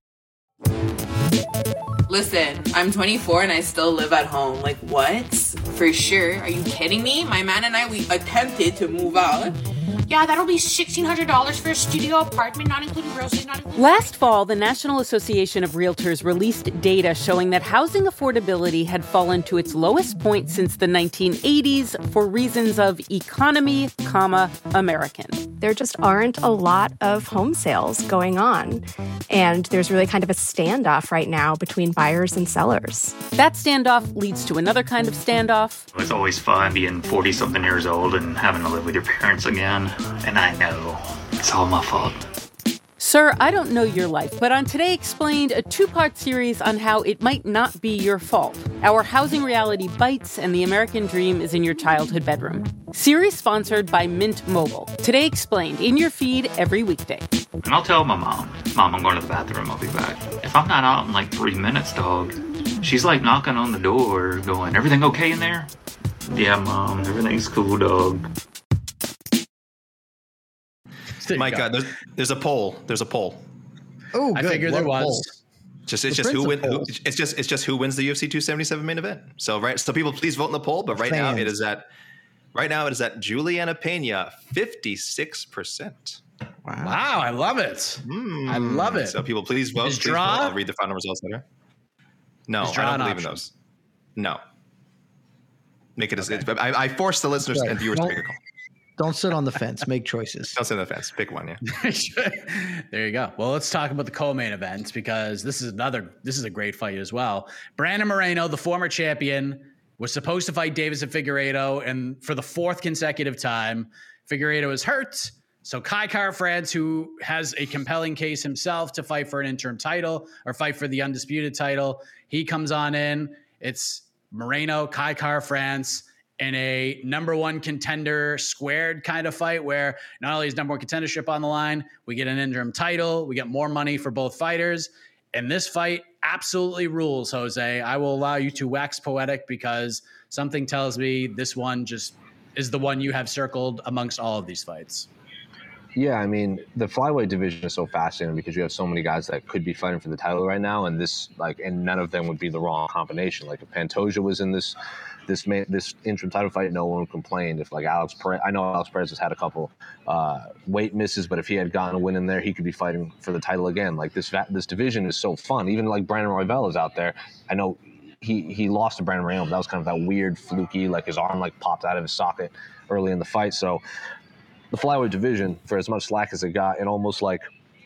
Listen, I'm twenty-four and I still live at home. Like, what? For sure. Are you kidding me? My man and I, we attempted to move out. Yeah, that'll be sixteen hundred dollars for a studio apartment, not including groceries, not including... Last fall, the National Association of Realtors released data showing that housing affordability had fallen to its lowest point since the nineteen eighties for reasons of economy, comma, American. There just aren't a lot of home sales going on. And there's really kind of a standoff right now between buyers and sellers. That standoff leads to another kind of standoff. It's always fun being forty-something years old and having to live with your parents again. And I know it's all my fault. Sir, I don't know your life, but on Today Explained, a two-part series on how it might not be your fault. Our housing reality bites and the American dream is in your childhood bedroom. Series sponsored by Mint Mobile. Today Explained, in your feed every weekday. And I'll tell my mom, Mom, I'm going to the bathroom, I'll be back. If I'm not out in like three minutes, dog, she's like knocking on the door going, everything okay in there? Yeah, Mom, everything's cool, dog. Micah, there's, there's a poll. There's a poll. Oh, I figured there was. Poll? Just it's The just who win. Who, principles. it's just it's just who wins the U F C two seventy-seven main event. So right, so people please vote in the poll. But right now Fans. it is at right now it is at Juliana Pena, fifty-six percent. Wow, I love it. I love it. So people please vote. Is Please draw? vote. I'll read the final results later. No, Is I draw don't an believe in option? those. No. Make it as I, I force the listeners Right. and viewers to Don't- make a call. Don't sit on the fence. Make choices. Don't sit on the fence. Pick one. Yeah. There you go. Well, let's talk about the co-main event because this is another. This is a great fight as well. Brandon Moreno, the former champion, was supposed to fight Deiveson Figueiredo, and for the fourth consecutive time, Figueiredo is hurt. So Kai Kara-France, who has a compelling case himself to fight for an interim title or fight for the undisputed title, he comes on in. It's Moreno, Kai Kara-France, in a number one contender squared kind of fight where not only is number one contendership on the line, we get an interim title, we get more money for both fighters. And this fight absolutely rules, Jose. I will allow you to wax poetic because something tells me this one just is the one you have circled amongst all of these fights. Yeah, I mean, the flyweight division is so fascinating because you have so many guys that could be fighting for the title right now, and this, like, and none of them would be the wrong combination. Like, if Pantoja was in this, this man, this interim title fight, no one complained. If like Alex Perez, I know Alex Perez has had a couple uh, weight misses, but if he had gotten a win in there, he could be fighting for the title again. Like this, this division is so fun. Even like Brandon Royval is out there. I know he he lost to Brandon Moreno, but that was kind of that weird fluky, like his arm like popped out of his socket early in the fight. So. The flyweight division, for as much slack as it got, and almost like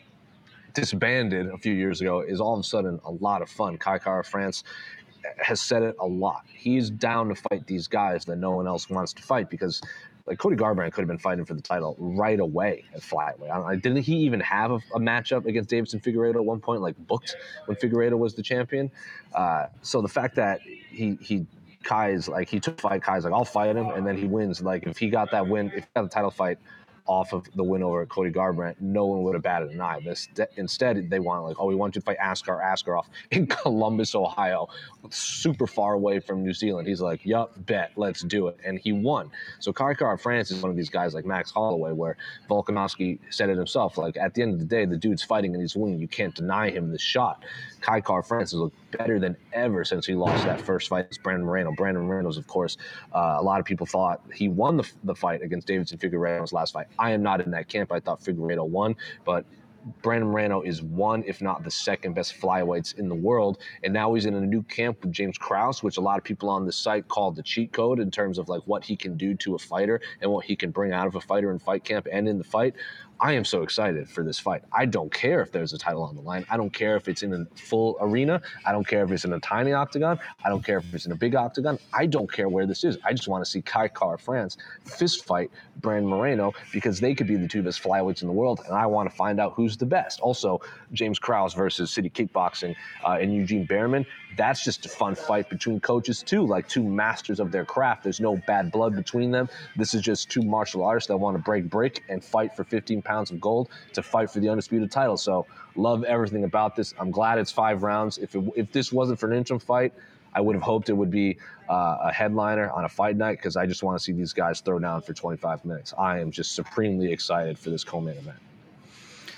disbanded a few years ago, is all of a sudden a lot of fun. Kai Kara-France has said it a lot. He's down to fight these guys that no one else wants to fight because, like, Cody Garbrandt could have been fighting for the title right away at flyweight. I, I, didn't he even have a, a matchup against Deiveson Figueiredo at one point, like booked when Figueiredo was the champion? Uh, so the fact that he he. Kai's like he took fight. Kai's like I'll fight him, and then he wins. Like if he got that win, if he got the title fight off of the win over Cody Garbrandt, no one would have batted an eye. But instead, they want like, oh, we want you to fight Askar Askarov in Columbus, Ohio, super far away from New Zealand. He's like, yup, bet, let's do it, and he won. So Kai Kara-France is one of these guys like Max Holloway, where Volkanovski said it himself. Like at the end of the day, the dude's fighting and he's winning. You can't deny him this shot. Kai Kara-France has looked better than ever since he lost that first fight against Brandon Moreno. Brandon Moreno's, of course, uh, a lot of people thought he won the, the fight against Deiveson Figueiredo's last fight. I am not in that camp. I thought Figueiredo won, but Brandon Moreno is one, if not the second best flyweights in the world. And now he's in a new camp with James Krause, which a lot of people on the site call the cheat code in terms of like what he can do to a fighter and what he can bring out of a fighter in fight camp and in the fight. I am so excited for this fight. I don't care if there's a title on the line. I don't care if it's in a full arena. I don't care if it's in a tiny octagon. I don't care if it's in a big octagon. I don't care where this is. I just want to see Kai Kara-France fist fight Brandon Moreno because they could be the two best flyweights in the world, and I want to find out who's the best. Also, James Krause versus City Kickboxing uh, and Eugene Behrman. That's just a fun fight between coaches, too, like two masters of their craft. There's no bad blood between them. This is just two martial artists that want to break break and fight for fifteen pounds of gold to fight for the undisputed title. So love everything about this. I'm glad it's five rounds. If it, if this wasn't for an interim fight, I would have hoped it would be uh, a headliner on a fight night because I just want to see these guys throw down for twenty-five minutes. I am just supremely excited for this co-main event.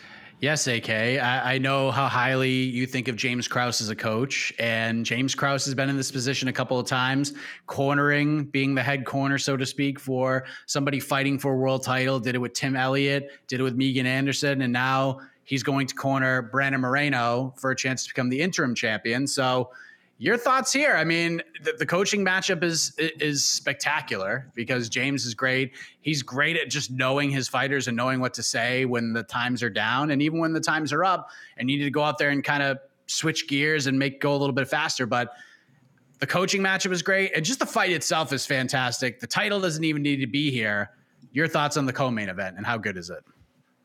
Yes, A K. I, I know how highly you think of James Krause as a coach, and James Krause has been in this position a couple of times, cornering, being the head corner, so to speak, for somebody fighting for a world title. Did it with Tim Elliott, did it with Megan Anderson, and now he's going to corner Brandon Moreno for a chance to become the interim champion. So your thoughts here? I mean, the, the coaching matchup is is spectacular because James is great. He's great at just knowing his fighters and knowing what to say when the times are down, and even when the times are up, and you need to go out there and kind of switch gears and make go a little bit faster. But the coaching matchup is great, and just the fight itself is fantastic. The title doesn't even need to be here. Your thoughts on the co-main event and how good is it?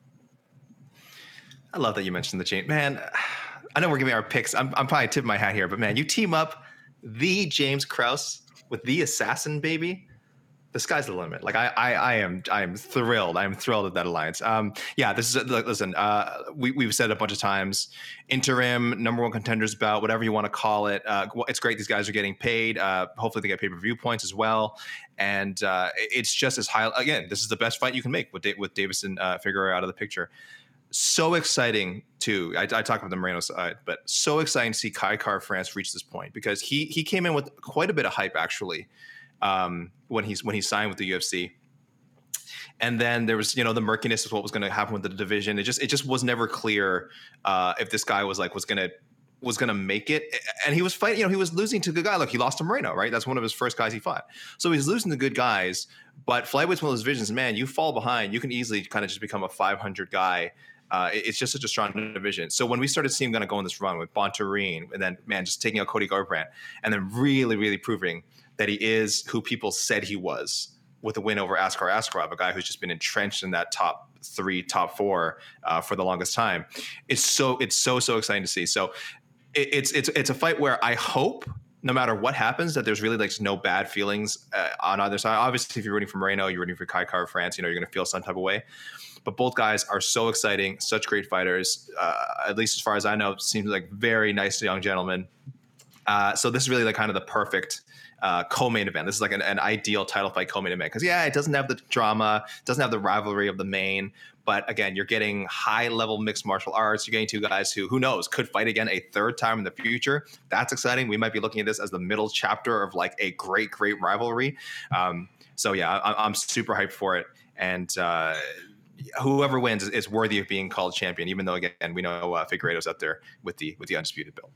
I love that you mentioned the chain, man. I know we're giving our picks. I'm, I'm probably tipping my hat here, but man, you team up the James Krause with the assassin, baby. The sky's the limit. Like I, I, I am, I am thrilled. I am thrilled at that alliance. Um, yeah, this is like, listen. Uh, we we've said it a bunch of times. Interim number one contenders bout, whatever you want to call it. Uh, it's great. These guys are getting paid. Uh, hopefully, they get pay per view points as well. And uh, it's just as high. Again, this is the best fight you can make with with Davison uh, Figueroa out of the picture. So exciting too. I, I talked about the Moreno side, but so exciting to see Kai Kara-France reach this point because he he came in with quite a bit of hype actually um, when he's when he signed with the U F C, and then there was you know the murkiness of what was going to happen with the division. It just it just was never clear uh, if this guy was like was going to was going to make it, and he was fighting. You know, he was losing to good guy. Look, he lost to Moreno, right? That's one of his first guys he fought. So he's losing to good guys. But flyweights, one of those divisions, man, you fall behind, you can easily kind of just become a five hundred guy. Uh, it's just such a strong division. So when we started seeing him going to go on this run with Bontarine and then, man, just taking out Cody Garbrandt and then really, really proving that he is who people said he was with a win over Askar Askarov, a guy who's just been entrenched in that top three, top four uh, for the longest time. It's so, it's so, so exciting to see. So it, it's, it's, it's a fight where I hope no matter what happens, that there's really like no bad feelings uh, on either side. Obviously, if you're rooting for Moreno, you're rooting for Kai Kara-France, you know, you're going to feel some type of way. But both guys are so exciting, such great fighters. Uh, at least as far as I know, seems like very nice young gentlemen. Uh, so this is really like kind of the perfect uh, co-main event. This is like an, an ideal title fight co-main event because yeah, it doesn't have the drama, doesn't have the rivalry of the main. But again, you're getting high-level mixed martial arts. You're getting two guys who, who knows, could fight again a third time in the future. That's exciting. We might be looking at this as the middle chapter of like a great, great rivalry. Um, so yeah, I, I'm super hyped for it. And uh, whoever wins is, is worthy of being called champion, even though, again, we know uh, Figueiredo's up there with the with the undisputed belt.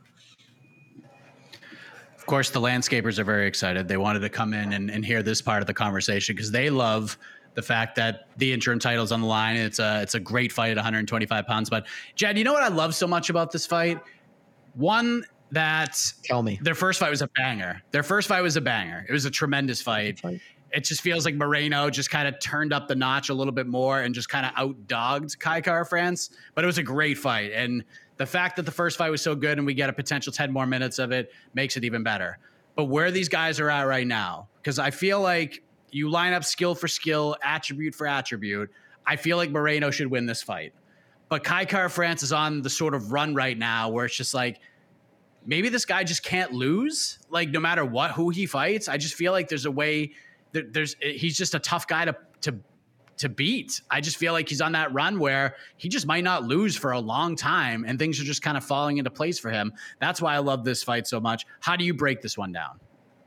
Of course, the landscapers are very excited. They wanted to come in and, and hear this part of the conversation because they love the fact that the interim title is on the line. It's a it's a great fight at one hundred twenty-five pounds. But Jed, you know what I love so much about this fight? One, that tell me their first fight was a banger. Their first fight was a banger. It was a tremendous fight. fight. It just feels like Moreno just kind of turned up the notch a little bit more and just kind of outdogged Kai Kara-France. But it was a great fight. And the fact that the first fight was so good and we get a potential ten more minutes of it makes it even better. But where these guys are at right now, because I feel like you line up skill for skill, attribute for attribute, I feel like Moreno should win this fight. But Kai Kara-France is on the sort of run right now where it's just like, maybe this guy just can't lose. Like no matter what, who he fights, I just feel like there's a way that there's, he's just a tough guy to, to, to beat. I just feel like he's on that run where he just might not lose for a long time and things are just kind of falling into place for him. That's why I love this fight so much. How do you break this one down?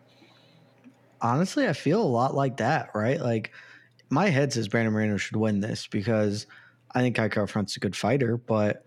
Honestly, I feel a lot like that, right? Like my head says Brandon Moreno should win this because I think Kai Kara-France is a good fighter, but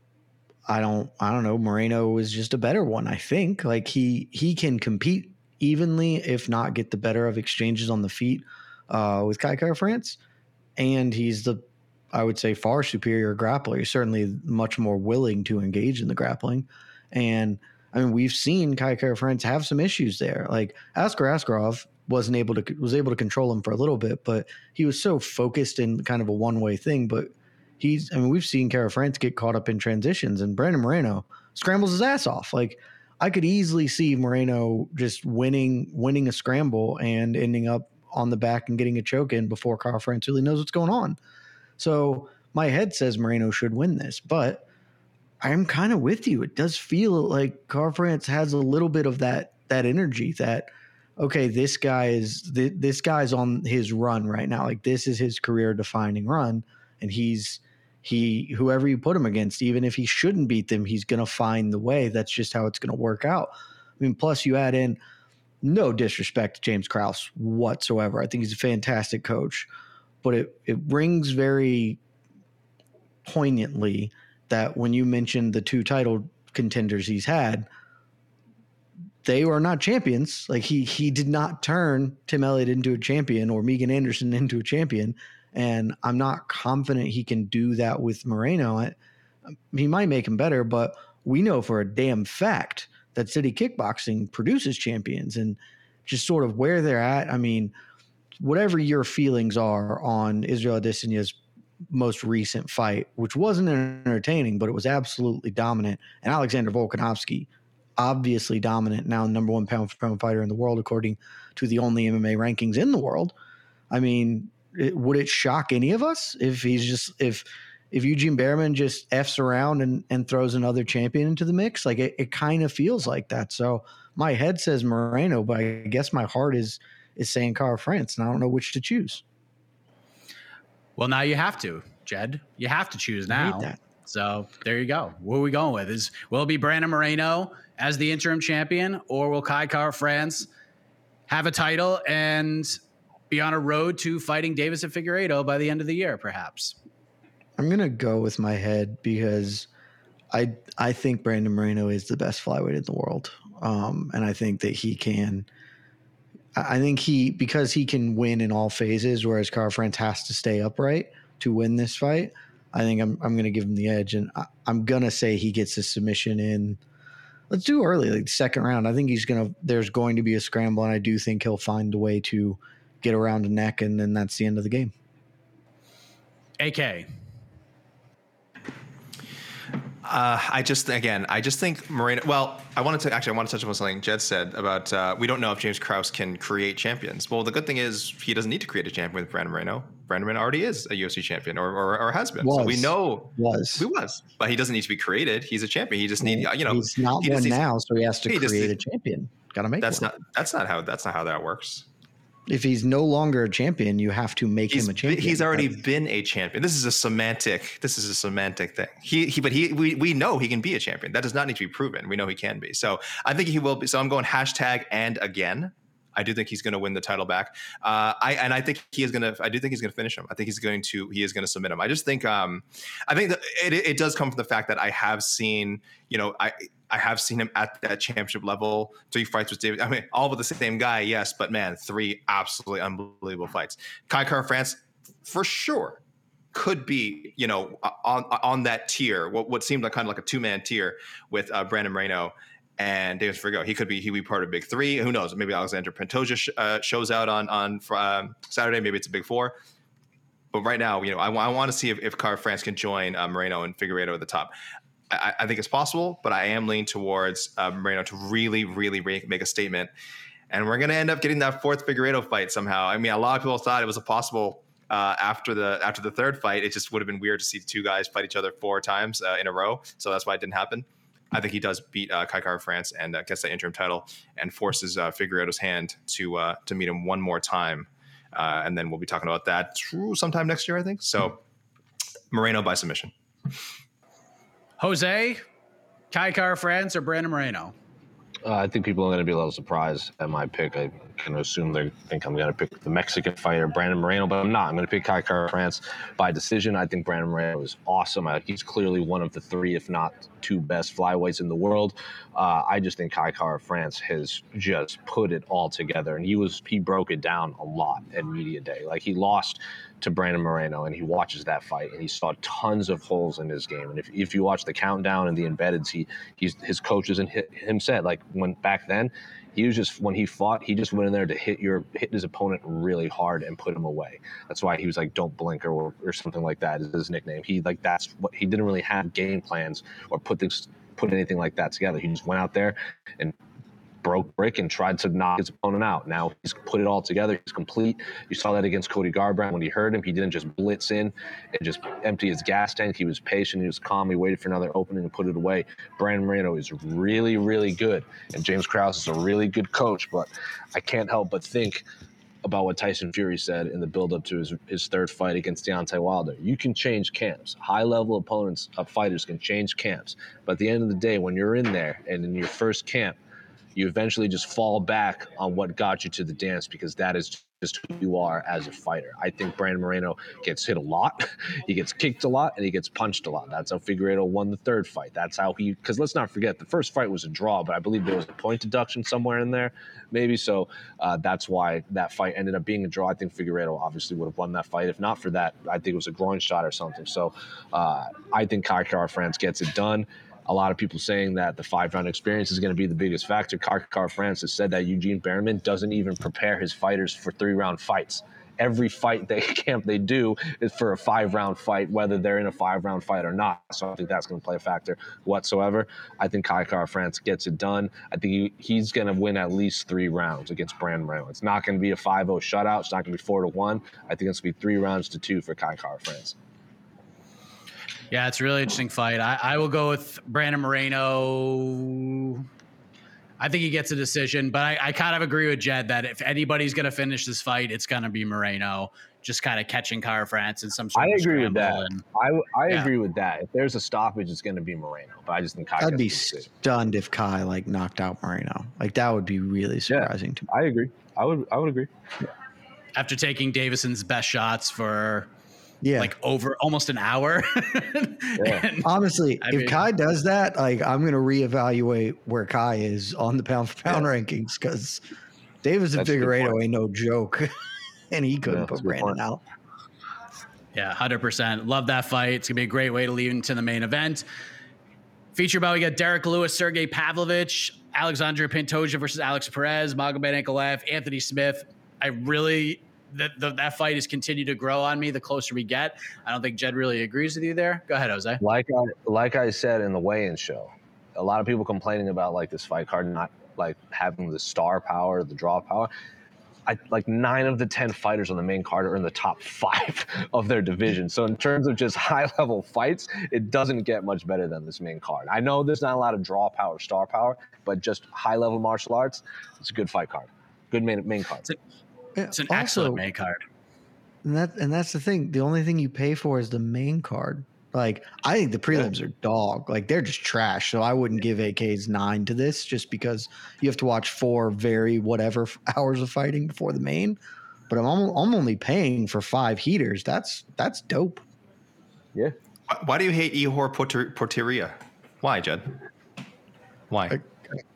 I don't, I don't know. Moreno is just a better one. I think like he, he can compete evenly, if not get the better of exchanges on the feet uh, with Kai Kara-France. And he's the, I would say, far superior grappler. He's certainly much more willing to engage in the grappling. And I mean, we've seen Kai Kara-France have some issues there. Like Askar Askarov wasn't able to was able to control him for a little bit, but he was so focused in kind of a one way thing. But he's, I mean, we've seen Kara-France get caught up in transitions, and Brandon Moreno scrambles his ass off. Like I could easily see Moreno just winning winning a scramble and ending up on the back and getting a choke in before Kara-France really knows what's going on. So my head says Moreno should win this, but I'm kind of with you. It does feel like Kara-France has a little bit of that that energy that, okay, this guy is th- this guy's on his run right now. Like this is his career defining run, and he's he whoever you put him against, even if he shouldn't beat them, he's going to find the way. That's just how it's going to work out. I mean, plus you add in, no disrespect to James Krause whatsoever. I think he's a fantastic coach, but it, it rings very poignantly that when you mentioned the two title contenders he's had, they were not champions. Like he he did not turn Tim Elliott into a champion or Megan Anderson into a champion. And I'm not confident he can do that with Moreno. I, he might make him better, but we know for a damn fact that City Kickboxing produces champions, and just sort of where they're at. I mean, whatever your feelings are on Israel Adesanya's most recent fight, which wasn't entertaining, but it was absolutely dominant. And Alexander Volkanovski, obviously dominant, now number one pound for pound fighter in the world, according to the only M M A rankings in the world. I mean, it, would it shock any of us if he's just if if Eugene Bareman just F's around and, and throws another champion into the mix? Like it, it kind of feels like that. So my head says Moreno, but I guess my heart is is saying Kara France, and I don't know which to choose. Well, now you have to, Jed. You have to choose now. That. So there you go. What are we going with? Is will it be Brandon Moreno as the interim champion, or will Kai Kara France have a title and be on a road to fighting Deiveson Figueiredo by the end of the year, perhaps? I'm going to go with my head because I I think Brandon Moreno is the best flyweight in the world. Um, and I think that he can – I think he – because he can win in all phases, whereas Kara France has to stay upright to win this fight, I think I'm I'm going to give him the edge. And I, I'm going to say he gets a submission in – let's do early, like the second round. I think he's going to – there's going to be a scramble, and I do think he'll find a way to get around a neck, and then that's the end of the game. A K. Uh, I just, again, I just think Moreno, well, I wanted to, actually, I want to touch upon something Jed said about, uh, we don't know if James Krause can create champions. Well, the good thing is he doesn't need to create a champion with Brandon Moreno. Brandon Moreno already is a U F C champion or, or, or has been. Was. So we know. Was. He was. But he doesn't need to be created. He's a champion. He just needs, you know. He's not he one needs, now, so he has to he create just, a champion. Got to make that's one. not, that's not how, that's not how that works. If he's no longer a champion, you have to make he's, him a champion. He's already That's, been a champion. This is a semantic. This is a semantic thing. He, he, but he, we, we know he can be a champion. That does not need to be proven. We know he can be. So I think he will be. So I'm going hashtag and again. I do think he's going to win the title back. Uh, I and I think he is going to. I do think he's going to finish him. I think he's going to. He is going to submit him. I just think. Um, I think that it, it does come from the fact that I have seen. You know, I. I have seen him at that championship level. Three fights with David. I mean, all with the same guy, yes, but man, three absolutely unbelievable fights. Kai Kara France, for sure, could be, you know, on on that tier. What what seemed like kind of like a two man tier with uh, Brandon Moreno and Deiveson Figueiredo. He could be he would be part of Big Three. Who knows? Maybe Alexander Pantoja sh- uh, shows out on on um, Saturday. Maybe it's a Big Four. But right now, you know, I, I want to see if, if Kara France can join uh, Moreno and Figueiredo at the top. I, I think it's possible, but I am leaning towards uh, Moreno to really, really make a statement. And we're going to end up getting that fourth Figueiredo fight somehow. I mean, a lot of people thought it was a possible uh, after the after the third fight. It just would have been weird to see two guys fight each other four times uh, in a row. So that's why it didn't happen. I think he does beat uh, Kai Kara France and uh, gets that interim title and forces uh, Figueiredo's hand to uh, to meet him one more time. Uh, and then we'll be talking about that sometime next year, I think. So Moreno by submission. Jose, Kai Kara France, or Brandon Moreno? Uh, I think people are going to be a little surprised at my pick. I can assume they think I'm going to pick the Mexican fighter, Brandon Moreno, but I'm not. I'm going to pick Kai Kara France by decision. I think Brandon Moreno is awesome. I, he's clearly one of the three, if not two best flyweights in the world. Uh, I just think Kai Kara France has just put it all together, and he was he broke it down a lot at media day. Like, he lost to Brandon Moreno, and he watches that fight, and he saw tons of holes in his game. And if, if you watch the countdown and the embeddeds, he he's his coaches and him said, like, when back then, he was just, when he fought, he just went in there to hit your hit his opponent really hard and put him away. That's why he was like, "Don't blink," or or something like that is his nickname. He like that's what he didn't really have game plans or put things put anything like that together. He just went out there and broke brick and tried to knock his opponent out. Now he's put it all together. He's complete. You saw that against Cody Garbrandt when he heard him. He didn't just blitz in and just empty his gas tank. He was patient. He was calm. He waited for another opening and put it away. Brandon Moreno is really, really good. And James Krause is a really good coach, but I can't help but think about what Tyson Fury said in the build-up to his, his third fight against Deontay Wilder. You can change camps. High-level opponents, uh, fighters can change camps. But at the end of the day, when you're in there and in your first camp, you eventually just fall back on what got you to the dance because that is just who you are as a fighter. I think Brandon Moreno gets hit a lot. He gets kicked a lot, and he gets punched a lot. That's how Figueiredo won the third fight. That's how he – because let's not forget, the first fight was a draw, but I believe there was a point deduction somewhere in there maybe. So uh, that's why that fight ended up being a draw. I think Figueiredo obviously would have won that fight. If not for that, I think it was a groin shot or something. So uh, I think Kai Kara-France gets it done. A lot of people saying that the five-round experience is going to be the biggest factor. Kai Kara-France has said that Eugene Bareman doesn't even prepare his fighters for three-round fights. Every fight they camp they do is for a five-round fight, whether they're in a five-round fight or not. So I think that's going to play a factor whatsoever. I think Kai Kara-France gets it done. I think he, he's going to win at least three rounds against Brandon Moreno. It's not going to be a five oh shutout. It's not going to be four to one. I think it's going to be three rounds to two for Kai Kara-France. Yeah, it's a really interesting fight. I, I will go with Brandon Moreno. I think he gets a decision, but I, I kind of agree with Jed that if anybody's going to finish this fight, it's going to be Moreno, just kind of catching Kara-France in some sort I of agree with that. And, I, I yeah. agree with that. If there's a stoppage, it's going to be Moreno, but I just think Kai I'd be gets the decision. stunned if Kai like knocked out Moreno. Like that would be really surprising yeah, to me. I agree. I would. I would agree. Yeah. After taking Davison's best shots for yeah. like over almost an hour. yeah. and, Honestly, I if mean, Kai does that, like I'm going to reevaluate where Kai is on the pound for pound yeah. rankings because Davison Figueiredo ain't no joke, and he couldn't yeah, put Brandon out. Yeah, one hundred percent. Love that fight. It's going to be a great way to lead into the main event. Feature bout, we got Derek Lewis, Sergey Pavlovich, Alexandre Pantoja versus Alex Perez, Magomed Ankalaev, Anthony Smith. I really... That that fight has continued to grow on me the closer we get. I don't think Jed really agrees with you there. Go ahead, Jose. Like I like I said in the weigh-in show, a lot of people complaining about like this fight card not like having the star power, the draw power. I like nine of the ten fighters on the main card are in the top five of their division. So in terms of just high-level fights, it doesn't get much better than this main card. I know there's not a lot of draw power, star power, but just high-level martial arts, it's a good fight card, good main main card. It's an also, excellent main card. And that and that's the thing. The only thing you pay for is the main card. Like, I think the prelims yeah. are dog. Like, they're just trash. So I wouldn't give A K's nine to this just because you have to watch four very whatever hours of fighting before the main. But I'm, I'm only paying for five heaters. That's that's dope. Yeah. Why do you hate Ihor Porter, Porteria? Why, Jed? Why? I,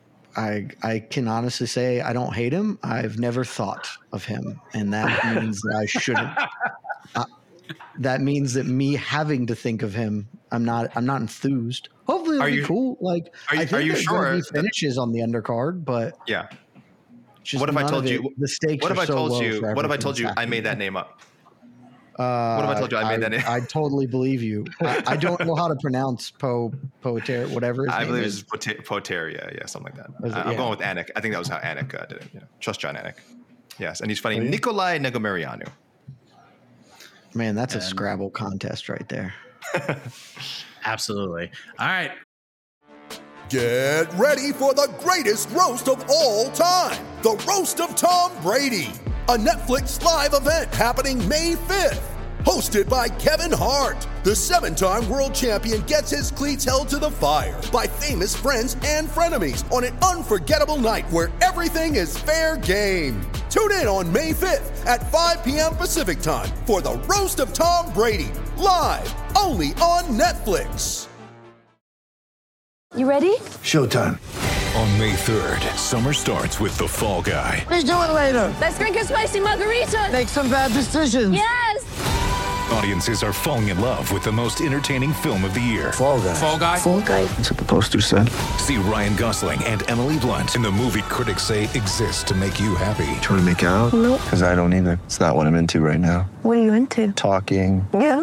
I I can honestly say I don't hate him. I've never thought of him, and that means that I shouldn't. Uh, that means that me having to think of him, I'm not. I'm not enthused. Hopefully, it'll are be you, cool. Like, are you, I think are you sure he finishes on the undercard? But yeah. What if I told it, you the stakes? What if are I so told low you? What if I told you happening. I made that name up? Uh, what if I told you I made I, that name? I totally believe you. I, I don't know how to pronounce Po Poter, whatever. His I name believe is. it's Poter- Poteria, yeah, something like that. It, uh, I'm yeah. going with Anik. I think that was how Anik uh, did it. You know, trust John Anik. Yes, and he's fighting Oh, yeah? Nikolai Negomarianu. Man, that's And- a Scrabble contest right there. Absolutely. All right. Get ready for the greatest roast of all time, the Roast of Tom Brady, a Netflix live event happening May fifth. Hosted by Kevin Hart, the seven-time world champion gets his cleats held to the fire by famous friends and frenemies on an unforgettable night where everything is fair game. Tune in on May fifth at five p.m. Pacific time for the Roast of Tom Brady, live only on Netflix. You ready? Showtime. On May third, summer starts with The Fall Guy. Let's do it later. Let's drink a spicy margarita. Make some bad decisions. Yes. Audiences are falling in love with the most entertaining film of the year. Fall Guy. Fall Guy? Fall Guy. That's what the poster said. See Ryan Gosling and Emily Blunt in the movie critics say exists to make you happy. Trying to make it out? Nope. Because I don't either. It's not what I'm into right now. What are you into? Talking. Yeah.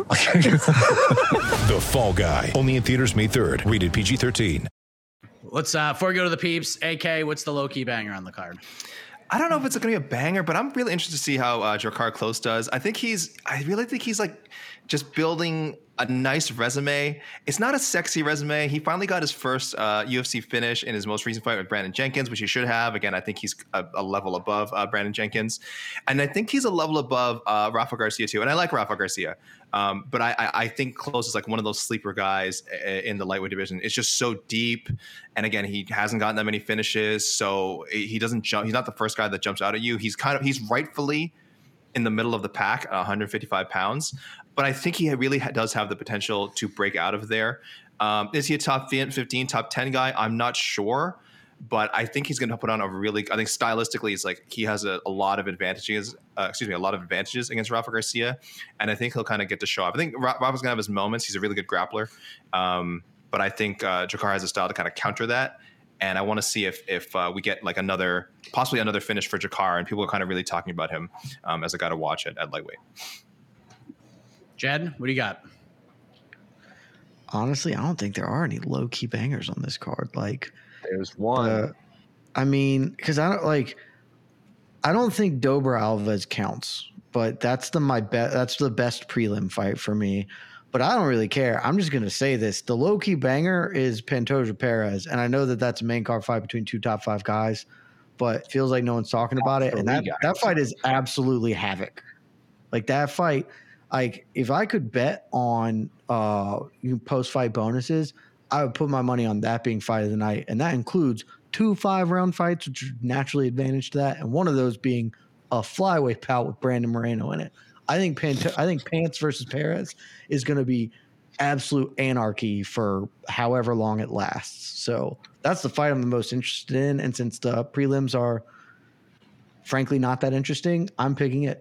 The Fall Guy. Only in theaters May third. Rated P G thirteen. Let's, uh, before we go to the peeps, A K, what's the low-key banger on the card? I don't know if it's going to be a banger, but I'm really interested to see how uh, Drakkar Klose does. I think he's, I really think he's like just building a nice resume. It's not a sexy resume. He finally got his first uh, U F C finish in his most recent fight with Brandon Jenkins, which he should have. Again, I think he's a, a level above uh, Brandon Jenkins. And I think he's a level above uh, Rafa Garcia too. And I like Rafa Garcia. Um, but I, I, I think Close is like one of those sleeper guys in the lightweight division. It's just so deep. And again, he hasn't gotten that many finishes. So he doesn't jump. He's not the first guy that jumps out at you. He's kind of, he's rightfully in the middle of the pack at one hundred fifty-five pounds. But I think he really ha- does have the potential to break out of there. Um, is he a top fifteen, top ten guy? I'm not sure. But I think he's going to put on a really, I think stylistically, it's like he has a, a lot of advantages, uh, excuse me, a lot of advantages against Rafa Garcia. And I think he'll kind of get to show off. I think Rafa's going to have his moments. He's a really good grappler. Um, but I think uh, Jakar has a style to kind of counter that. And I want to see if if uh, we get like another, possibly another finish for Jakar. And people are kind of really talking about him um, as a guy to watch at, at lightweight. Jed, what do you got? Honestly, I don't think there are any low key bangers on this card. Like, there's one. Uh, I mean, because I don't like. I don't think Dober Alves counts, but that's the my bet. That's the best prelim fight for me. But I don't really care. I'm just gonna say this: the low key banger is Pantoja Perez, and I know that that's a main card fight between two top five guys, but it feels like no one's talking about it. And that that fight is absolutely havoc. Like that fight. Like if I could bet on uh post fight bonuses, I would put my money on that being fight of the night, and that includes two five round fights, which are naturally advantage to that, and one of those being a flyweight bout with Brandon Moreno in it. I think Pant- I think Pants versus Perez is going to be absolute anarchy for however long it lasts. So that's the fight I'm the most interested in, and since the prelims are frankly not that interesting, I'm picking it.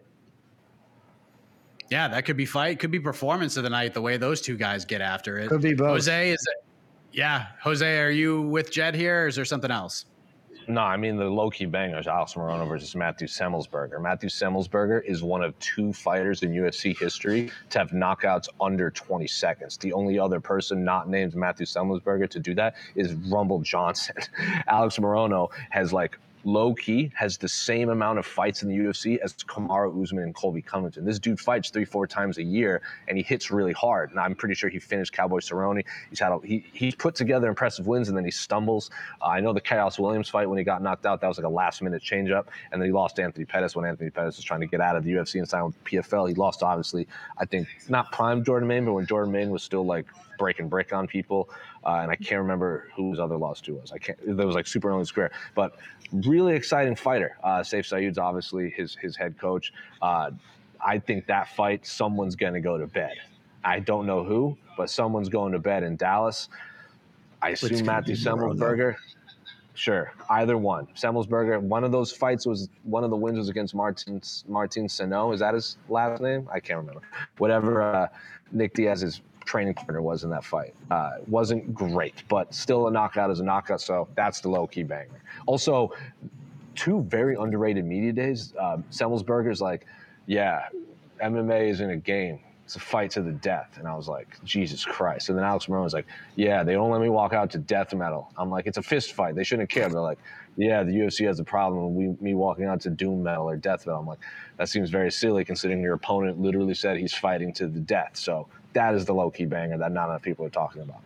Yeah, that could be fight, could be performance of the night, the way those two guys get after it. Could be both. Jose, is it? Yeah. Jose, are you with Jed here, or is there something else? No, I mean, the low-key bangers, Alex Morono versus Matthew Semmelsberger. Matthew Semmelsberger is one of two fighters in U F C history to have knockouts under twenty seconds. The only other person not named Matthew Semmelsberger to do that is Rumble Johnson. Alex Morono has, like, low-key has the same amount of fights in the U F C as Kamaru Usman and Colby Covington. This dude fights three, four times a year, and he hits really hard. And I'm pretty sure he finished Cowboy Cerrone. He's had a, he he's put together impressive wins, and then he stumbles. Uh, I know the Chaos Williams fight when he got knocked out, that was like a last-minute change-up, and then he lost to Anthony Pettis when Anthony Pettis was trying to get out of the U F C and sign with P F L. He lost, obviously, I think, not prime Jordan Main, but when Jordan Main was still, like, breaking brick on people. Uh, and I can't remember who his other loss to was. I can't. That was like super early square, but really exciting fighter. Uh, Saif Saeed's obviously his his head coach. Uh, I think that fight, someone's going to go to bed. I don't know who, but someone's going to bed in Dallas. I assume Matthew Semmelsberger. Sure, either one. Semmelsberger. One of those fights was one of the wins was against Martin Martin Sano. Is that his last name? I can't remember. Whatever. Uh, Nick Diaz's training partner was in that fight. Uh, wasn't great, but still a knockout is a knockout, so that's the low-key banger. Also, two very underrated media days. Uh, Semmelsberger's like, yeah, M M A isn't a game. It's a fight to the death. And I was like, Jesus Christ. And then Alex Morono was like, yeah, they don't let me walk out to death metal. I'm like, it's a fist fight. They shouldn't care. They're like, yeah, the U F C has a problem with me walking out to doom metal or death metal. I'm like, that seems very silly considering your opponent literally said he's fighting to the death. So that is the low-key banger that not enough people are talking about.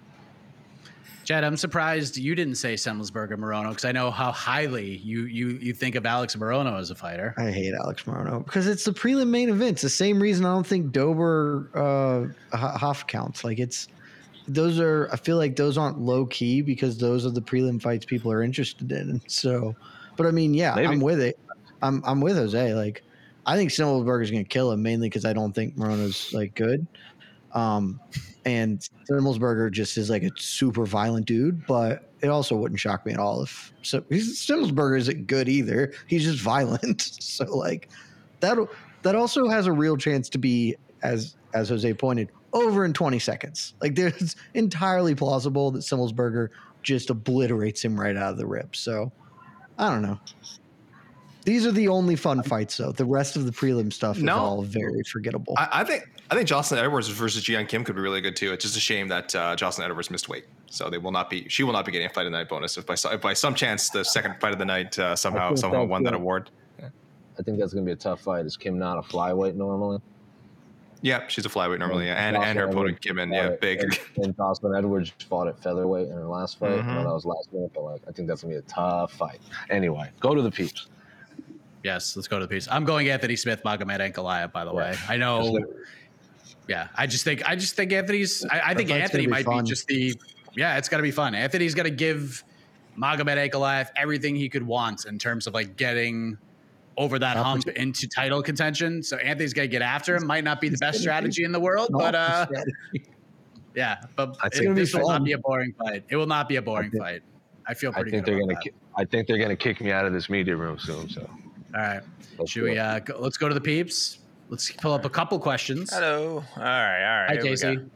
Jed, I'm surprised you didn't say Semmelsberger Morono, because I know how highly you you you think of Alex Morono as a fighter. I hate Alex Morono because it's the prelim main event. It's the same reason I don't think Dober uh, Hoff counts. Like it's those are I feel like those aren't low key because those are the prelim fights people are interested in. And so, but I mean, yeah, Maybe. I'm with it. I'm I'm with Jose. Like I think Semmelsberger's gonna kill him mainly because I don't think Morono's like good. Um, and Semmelsberger just is like a super violent dude, but it also wouldn't shock me at all if so. Semmelsberger isn't good either. He's just violent. So like that that also has a real chance to be, as as Jose pointed, over in twenty seconds. Like there's entirely plausible that Semmelsberger just obliterates him right out of the rip. So I don't know. These are the only fun fights, though. The rest of the prelim stuff is no. all very forgettable. I, I think I think Jocelyn Edwards versus Jian Kim could be really good too. It's just a shame that uh, Jocelyn Edwards missed weight, so they will not be. She will not be getting a fight of the night bonus if by if by some chance the second fight of the night uh, somehow somehow won that award. Yeah. I think that's going to be a tough fight. Is Kim not a flyweight normally? Yeah, she's a flyweight normally, yeah. and and her opponent Gibbon, yeah, big. And, and Jocelyn Edwards fought at featherweight in her last fight. Mm-hmm. I know that was last minute, but like I think that's gonna be a tough fight. Anyway, go to the peeps. Yes, let's go to the piece. I'm going Anthony Smith, Magomed Ankalaev, by the way. I know. Yeah, I just think I just think Anthony's. I, I think Anthony be might fun. be just the. Yeah, it's gonna be fun. Anthony's gonna give Magomed Ankalaev everything he could want in terms of like getting over that hump into title contention. So Anthony's gonna get after him. Might not be the best strategy in the world, but uh, yeah, but it, this will not be a boring fight. It will not be a boring fight. I feel pretty. I think good they're about gonna. that. I think they're gonna kick me out of this media room soon. So. All right. Let's Should we uh go, let's go to the peeps? Let's pull up a couple questions. Hello. All right, all right. Hi, here we Casey. go.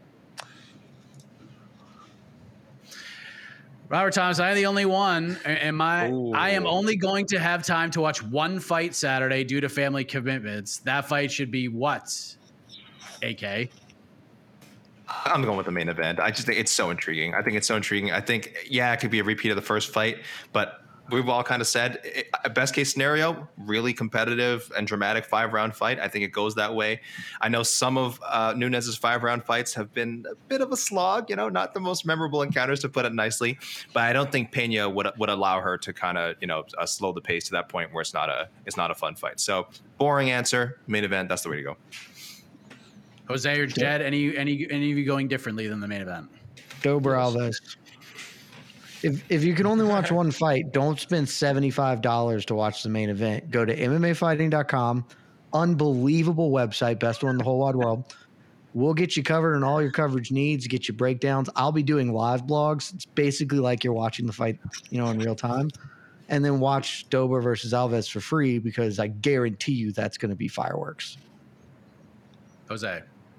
Robert Thomas, I am the only one. Am I Ooh. I am only going to have time to watch one fight Saturday due to family commitments. That fight should be what? A K. I'm going with the main event. I just think it's so intriguing. I think it's so intriguing. I think, yeah, it could be a repeat of the first fight, but we've all kind of said it, best case scenario, really competitive and dramatic five round fight. I think it goes that way. I know some of uh, Nunes's five round fights have been a bit of a slog, you know, not the most memorable encounters, to put it nicely, but I don't think Pena would would allow her to kind of, you know, uh, slow the pace to that point where it's not a it's not a fun fight. So boring answer, main event. That's the way to go. Jose or Jed, any any any of you going differently than the main event? Dober Alves. If if you can only watch one fight, don't spend seventy-five dollars to watch the main event. Go to M M A fighting dot com. Unbelievable website, best one in the whole wide world. We'll get you covered in all your coverage needs, get you breakdowns. I'll be doing live blogs. It's basically like you're watching the fight, you know, in real time. And then watch Dober versus Alves for free, because I guarantee you that's going to be fireworks. Jose.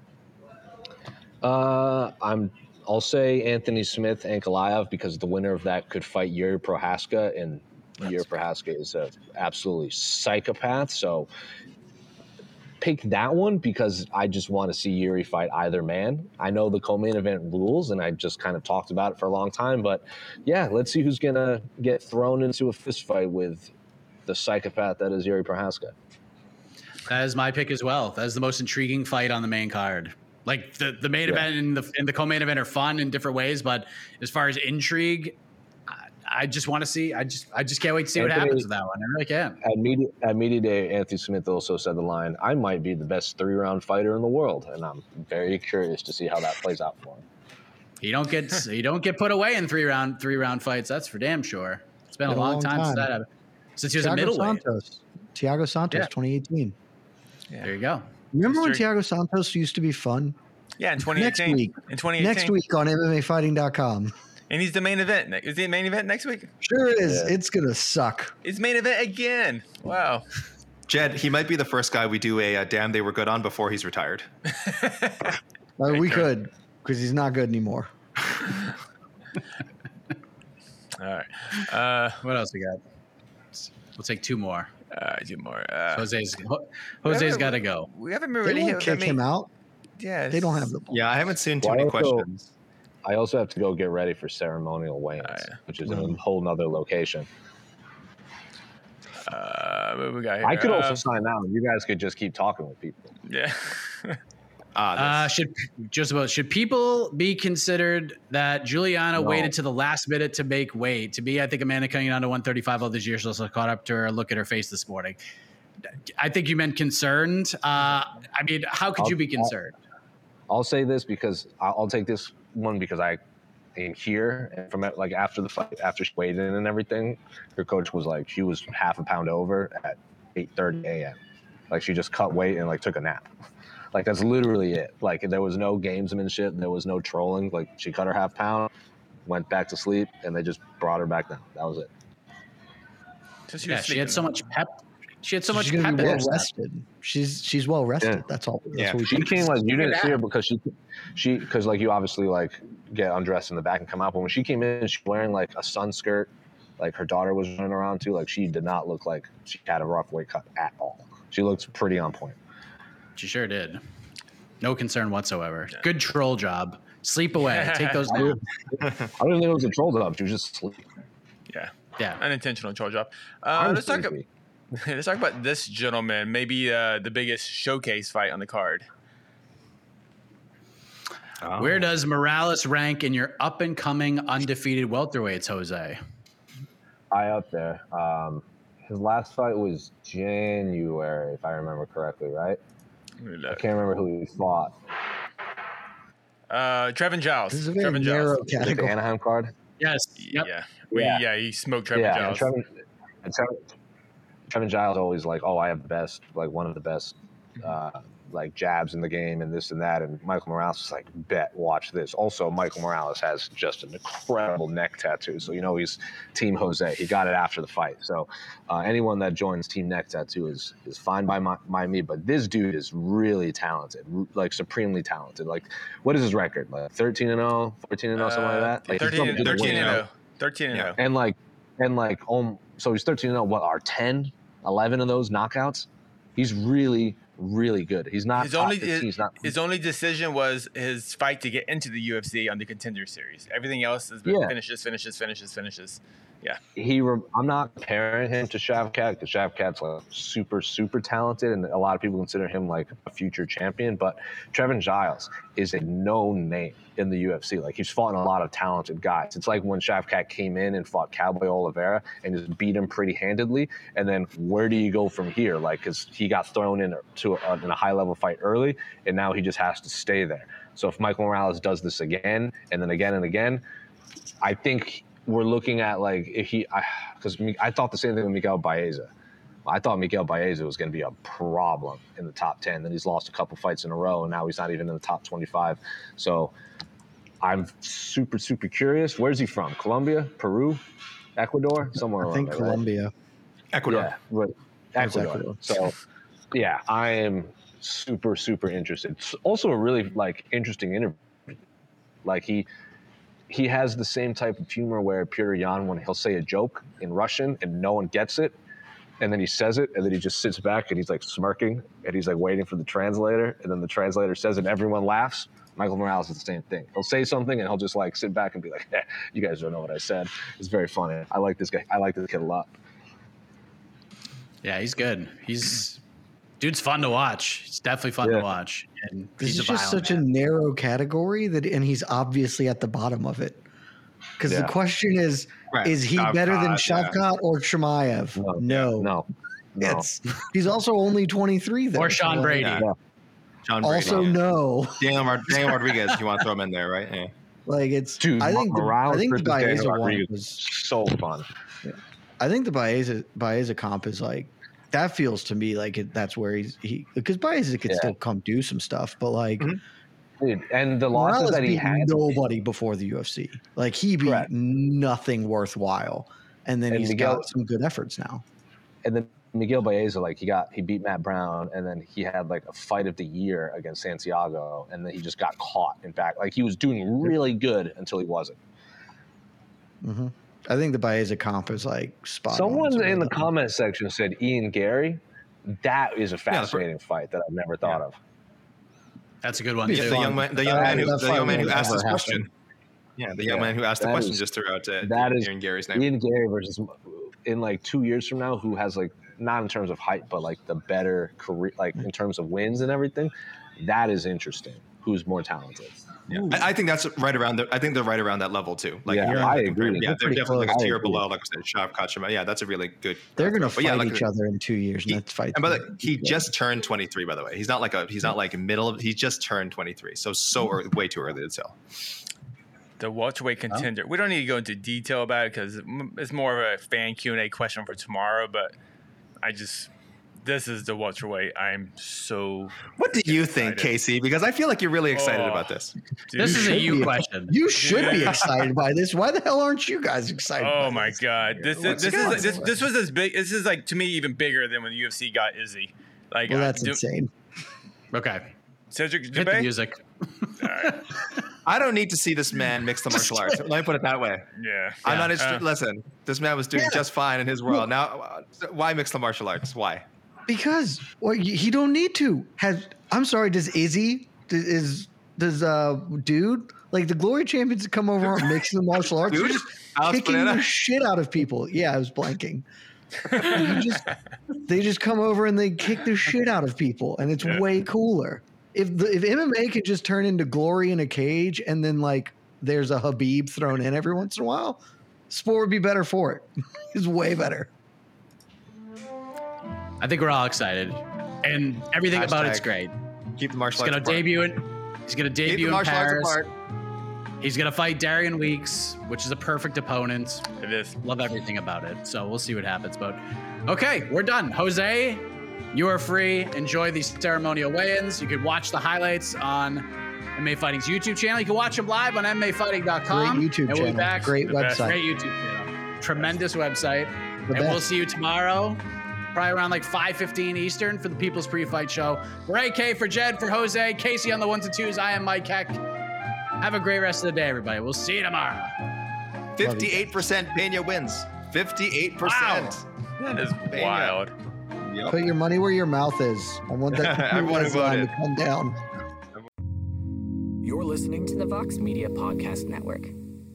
Uh, I'm. I'll say Anthony Smith and Ankalaev, because the winner of that could fight Yuri Prohaska, and Yuri Prohaska is a absolutely psychopath. So pick that one because I just want to see Yuri fight either man. I know the co-main event rules, and I just kind of talked about it for a long time. But yeah, let's see who's gonna get thrown into a fist fight with the psychopath that is Yuri Prohaska. That is my pick as well. That is the most intriguing fight on the main card. Like the, the main Yeah. event and the and the co-main event are fun in different ways, but as far as intrigue, I, I just want to see. I just I just can't wait to see what Anthony- happens with that one. I really can. At media, at media day, Anthony Smith also said the line, "I might be the best three-round fighter in the world," and I'm very curious to see how that plays out for him. You don't get you don't get put away in three round three round fights. That's for damn sure. It's been a Been a long, long time, since time. that happened. Since he was Thiago a middleweight. Santos. Thiago Santos, Yeah. twenty eighteen. There you go. Remember when History. Thiago Santos used to be fun? Yeah, in twenty Next eighteen. week. In twenty eighteen. Next week on M M A fighting dot com. And he's the main event. ne- Is he the main event next week? Sure is. Yeah. It's going to suck. It's main event again. Wow. Jed, he might be the first guy we do a uh, damn they were good on before he's retired. Uh, we could, because he's not good anymore. All right. Uh, What else we got? We'll take two more. uh, two more. Uh, Jose's Jose's Yeah, got to go. we haven't They already won't kick him out. Yeah. They don't have the ball. Yeah, I haven't seen too Well, many I also- questions. I also have to go get ready for ceremonial weigh-ins, Oh, yeah. which is in a whole nother location. Uh, what we got here? I could also Uh, sign out, and you guys could just keep talking with people. Yeah. Ah, Uh, should just about should people be considered that Juliana No. waited to the last minute to make weight? To me, I think Amanda coming down to one thirty-five all these years also caught up to her. Look at her face this morning. I think you meant concerned. Uh, I mean, how could I'll- you be concerned? I'll say this because I'll, I'll take this one because I am here, and from like after the fight, after she weighed in and everything, her coach was like she was half a pound over at eight thirty a.m. Like she just cut weight and like took a nap. Like that's literally it. Like there was no gamesmanship, there was no trolling. Like she cut her half pound, went back to sleep, and they just brought her back down. That was it. So she Yeah, was she had so sleeping. much pep. She had so much she's gonna pep be in well her step. rested. She's she's well rested. Yeah. That's all. That's Yeah. what we She can- came like you Look at didn't see her that. because she she because like you obviously like get undressed in the back and come out, but when she came in, she was wearing like a sun skirt, like her daughter was running around too. Like she did not look like she had a rough weight cut at all. She looked pretty on point. She sure did. No concern whatsoever. Good troll job. Sleep away. Take those. I don't even think it was a troll job. She was just sleeping. Yeah. Yeah. Unintentional troll job. Uh, I'm let's talk. sleepy. Let's talk about this gentleman. Maybe uh, the biggest showcase fight on the card. Oh. Where does Morales rank in your up and coming undefeated welterweights, Jose? High up there. Um, his last fight was January, if I remember correctly, right? I can't remember who he fought. Uh, Trevin Giles. This is a very Trevin narrow Giles. category. The Anaheim card? Yes. Yep. Yeah. We, Yeah. yeah. He smoked Trevin yeah, Giles. And Trevin, and Trevin, Trevin Giles always like, oh, I have the best, like one of the best, uh, like jabs in the game and this and that. And Michael Morales is like, bet, watch this. Also, Michael Morales has just an incredible neck tattoo. So, you know, he's Team Jose. He got it after the fight. So uh, anyone that joins Team Neck Tattoo is is fine by, my, by me. But this dude is really talented, like supremely talented. Like, what is his record? Like thirteen and oh, fourteen and oh, something like that? Like, thirteen and oh. thirteen and oh. And like, and like, um, so he's thirteen and oh. What are ten, eleven of those knockouts? He's really, really good. He's not. His only his, his, not, his only decision was his fight to get into the U F C on the Contender Series. Everything else has been Yeah. finishes, finishes, finishes, finishes. Yeah. He. Re- I'm not comparing him to Shavkat because Shavkat's like super, super talented, and a lot of people consider him like a future champion. But Trevin Giles is a known name in the U F C. Like, he's fought a lot of talented guys. It's like when Shavkat came in and fought Cowboy Oliveira and just beat him pretty handedly. And then where do you go from here? Like, because he got thrown in to a, in a high level fight early, and now he just has to stay there. So if Michael Morales does this again and then again and again, I think we're looking at like if he, because I, I thought the same thing with Miguel Baeza. I thought Miguel Baeza was going to be a problem in the top ten. Then he's lost a couple fights in a row, and now he's not even in the top twenty-five. So I'm super, super curious. Where's he from? Colombia, Peru, Ecuador, somewhere I around think there, Colombia. Right? Ecuador. Yeah, right. Ecuador. Ecuador. So, yeah, I am super, super interested. It's also a really like interesting interview. Like he. He has the same type of humor where Petr Yan, when he'll say a joke in Russian and no one gets it, and then he says it, and then he just sits back and he's like smirking, and he's like waiting for the translator, and then the translator says it and everyone laughs. Michael Morales is the same thing. He'll say something and he'll just like sit back and be like, eh, you guys don't know what I said. It's very funny. I like this guy. I like this kid a lot. Yeah, he's good. He's dude's fun to watch. It's definitely fun Yeah. to watch. And This he's is a just violent such man. a narrow category that, and he's obviously at the bottom of it. Because Yeah. the question is, Right. is he Shavkat, better than yeah. Shavkat or Chimaev? No. No. No. No. It's, he's also only twenty-three there. Or Sean so, Brady. Yeah. Yeah. John Brady. Also, yeah. no. Daniel, Mar- Daniel Rodriguez, you want to throw him in there, right? Yeah. Like, it's, Dude, I think, the, Morales I think the versus Daniel Baeza one Rodriguez was, is so fun. I think the Baeza, Baeza comp is like, that feels to me like it, that's where he's, he, because Baeza could Yeah. still come do some stuff, but like, Mm-hmm. Dude, and the losses Morales that he beat had, nobody before the U F C. Like, he beat Correct. nothing worthwhile. And then And he's Miguel- got some good efforts now. and then Miguel Baeza, like he got, he beat Matt Brown, and then he had like a fight of the year against Santiago, and then he just got caught. In fact, like he was doing really good until he wasn't. hmm I think the Baeza comp is like spot on. Someone It's in the really- comment section said Ian Gary. That is a fascinating fight that I've never thought of. That's a good one Yeah, too. The young man, the young Uh, man who, that the fight young man who won't asked ever this happen. question. Yeah, the young Yeah. man who asked the That question is- just threw out uh, that is Ian Gary's name. Ian Gary versus in like two years from now, who has like not in terms of height, but like the better career, like in terms of wins and everything. That is interesting. Who's more talented? Yeah. I, I think that's right around. The, I think they're right around that level too. Like, Yeah, you're I comparing- agree. Yeah, They're they're pretty definitely like close. a I tier agree. below. Like I said, Shavkat, Shima. Yeah, that's a really good. They're going to But fight yeah, like each a- other in two years, and He- that's fight. And by the way, he just turned twenty-three. By the way, he's not like a. He's not like middle of. He just turned twenty-three. So so early, way too early to tell. The welterweight contender. We don't need to go into detail about it because it's more of a fan Q and A question for tomorrow. But I just, this is the welterweight. I'm so. What do you think, excited. Casey? Because I feel like you're really excited Oh, about this. dude. This is a should you be- question. You should be Yeah. excited by this. Why the hell aren't you guys excited? Oh by my this? god! This What's is this going is this, on? this was as big. This is like to me even bigger than when the U F C got Izzy. Like Well, I- that's do- insane. Okay. Cedric Hit the Dubé? music. All right. I don't need to see this man mix the martial arts. Let me put it that way. Yeah. I'm Yeah. not interested. Uh, Listen, this man was doing Yeah. just fine in his world. Now, uh, why mix the martial arts? Why? Because well, y- he don't need to. Has I'm sorry. Does Izzy does, is does uh dude like the Glory Champions come over and mixing the martial arts? Dude? They're just Alex kicking Banana? the shit out of people. Yeah, I was blanking. You just, they just come over and they kick the shit out of people, and it's Yeah. way cooler. If the, if M M A could just turn into glory in a cage and then like there's a Habib thrown in every once in a while, sport would be better for it. It's way better. I think we're all excited, and everything Hashtag about it's great. Keep the martial He's arts gonna apart. debut in. He's gonna Keep the debut in martial arts Paris. apart. He's gonna fight Darian Weeks, which is a perfect opponent. It is. Love everything about it. So we'll see what happens. But okay, we're done. Jose, you are free. Enjoy these ceremonial weigh-ins. You can watch the highlights on M M A Fighting's YouTube channel. You can watch them live on M M A Fighting dot com. Great YouTube and we'll be channel. back. Great website. Great YouTube channel. Tremendous website. The and we'll best. see you tomorrow, probably around like five fifteen Eastern for the People's Pre-Fight Show. For A K, for Jed, for Jose, Casey on the ones and twos. I am Mike Heck. Have a great rest of the day, everybody. We'll see you tomorrow. fifty-eight percent Pena wins. fifty-eight percent. That is wild. Yep. Put your money where your mouth is. I want that Everyone line to voted. come down. You're listening to the Vox Media Podcast Network.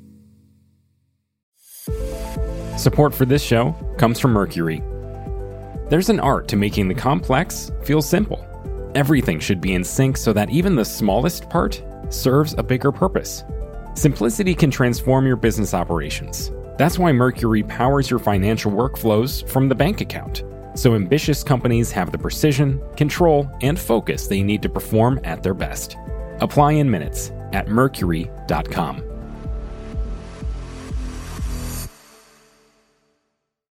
Support for this show comes from Mercury. There's an art to making the complex feel simple. Everything should be in sync so that even the smallest part serves a bigger purpose. Simplicity can transform your business operations. That's why Mercury powers your financial workflows from the bank account, so ambitious companies have the precision, control, and focus they need to perform at their best. Apply in minutes at mercury dot com.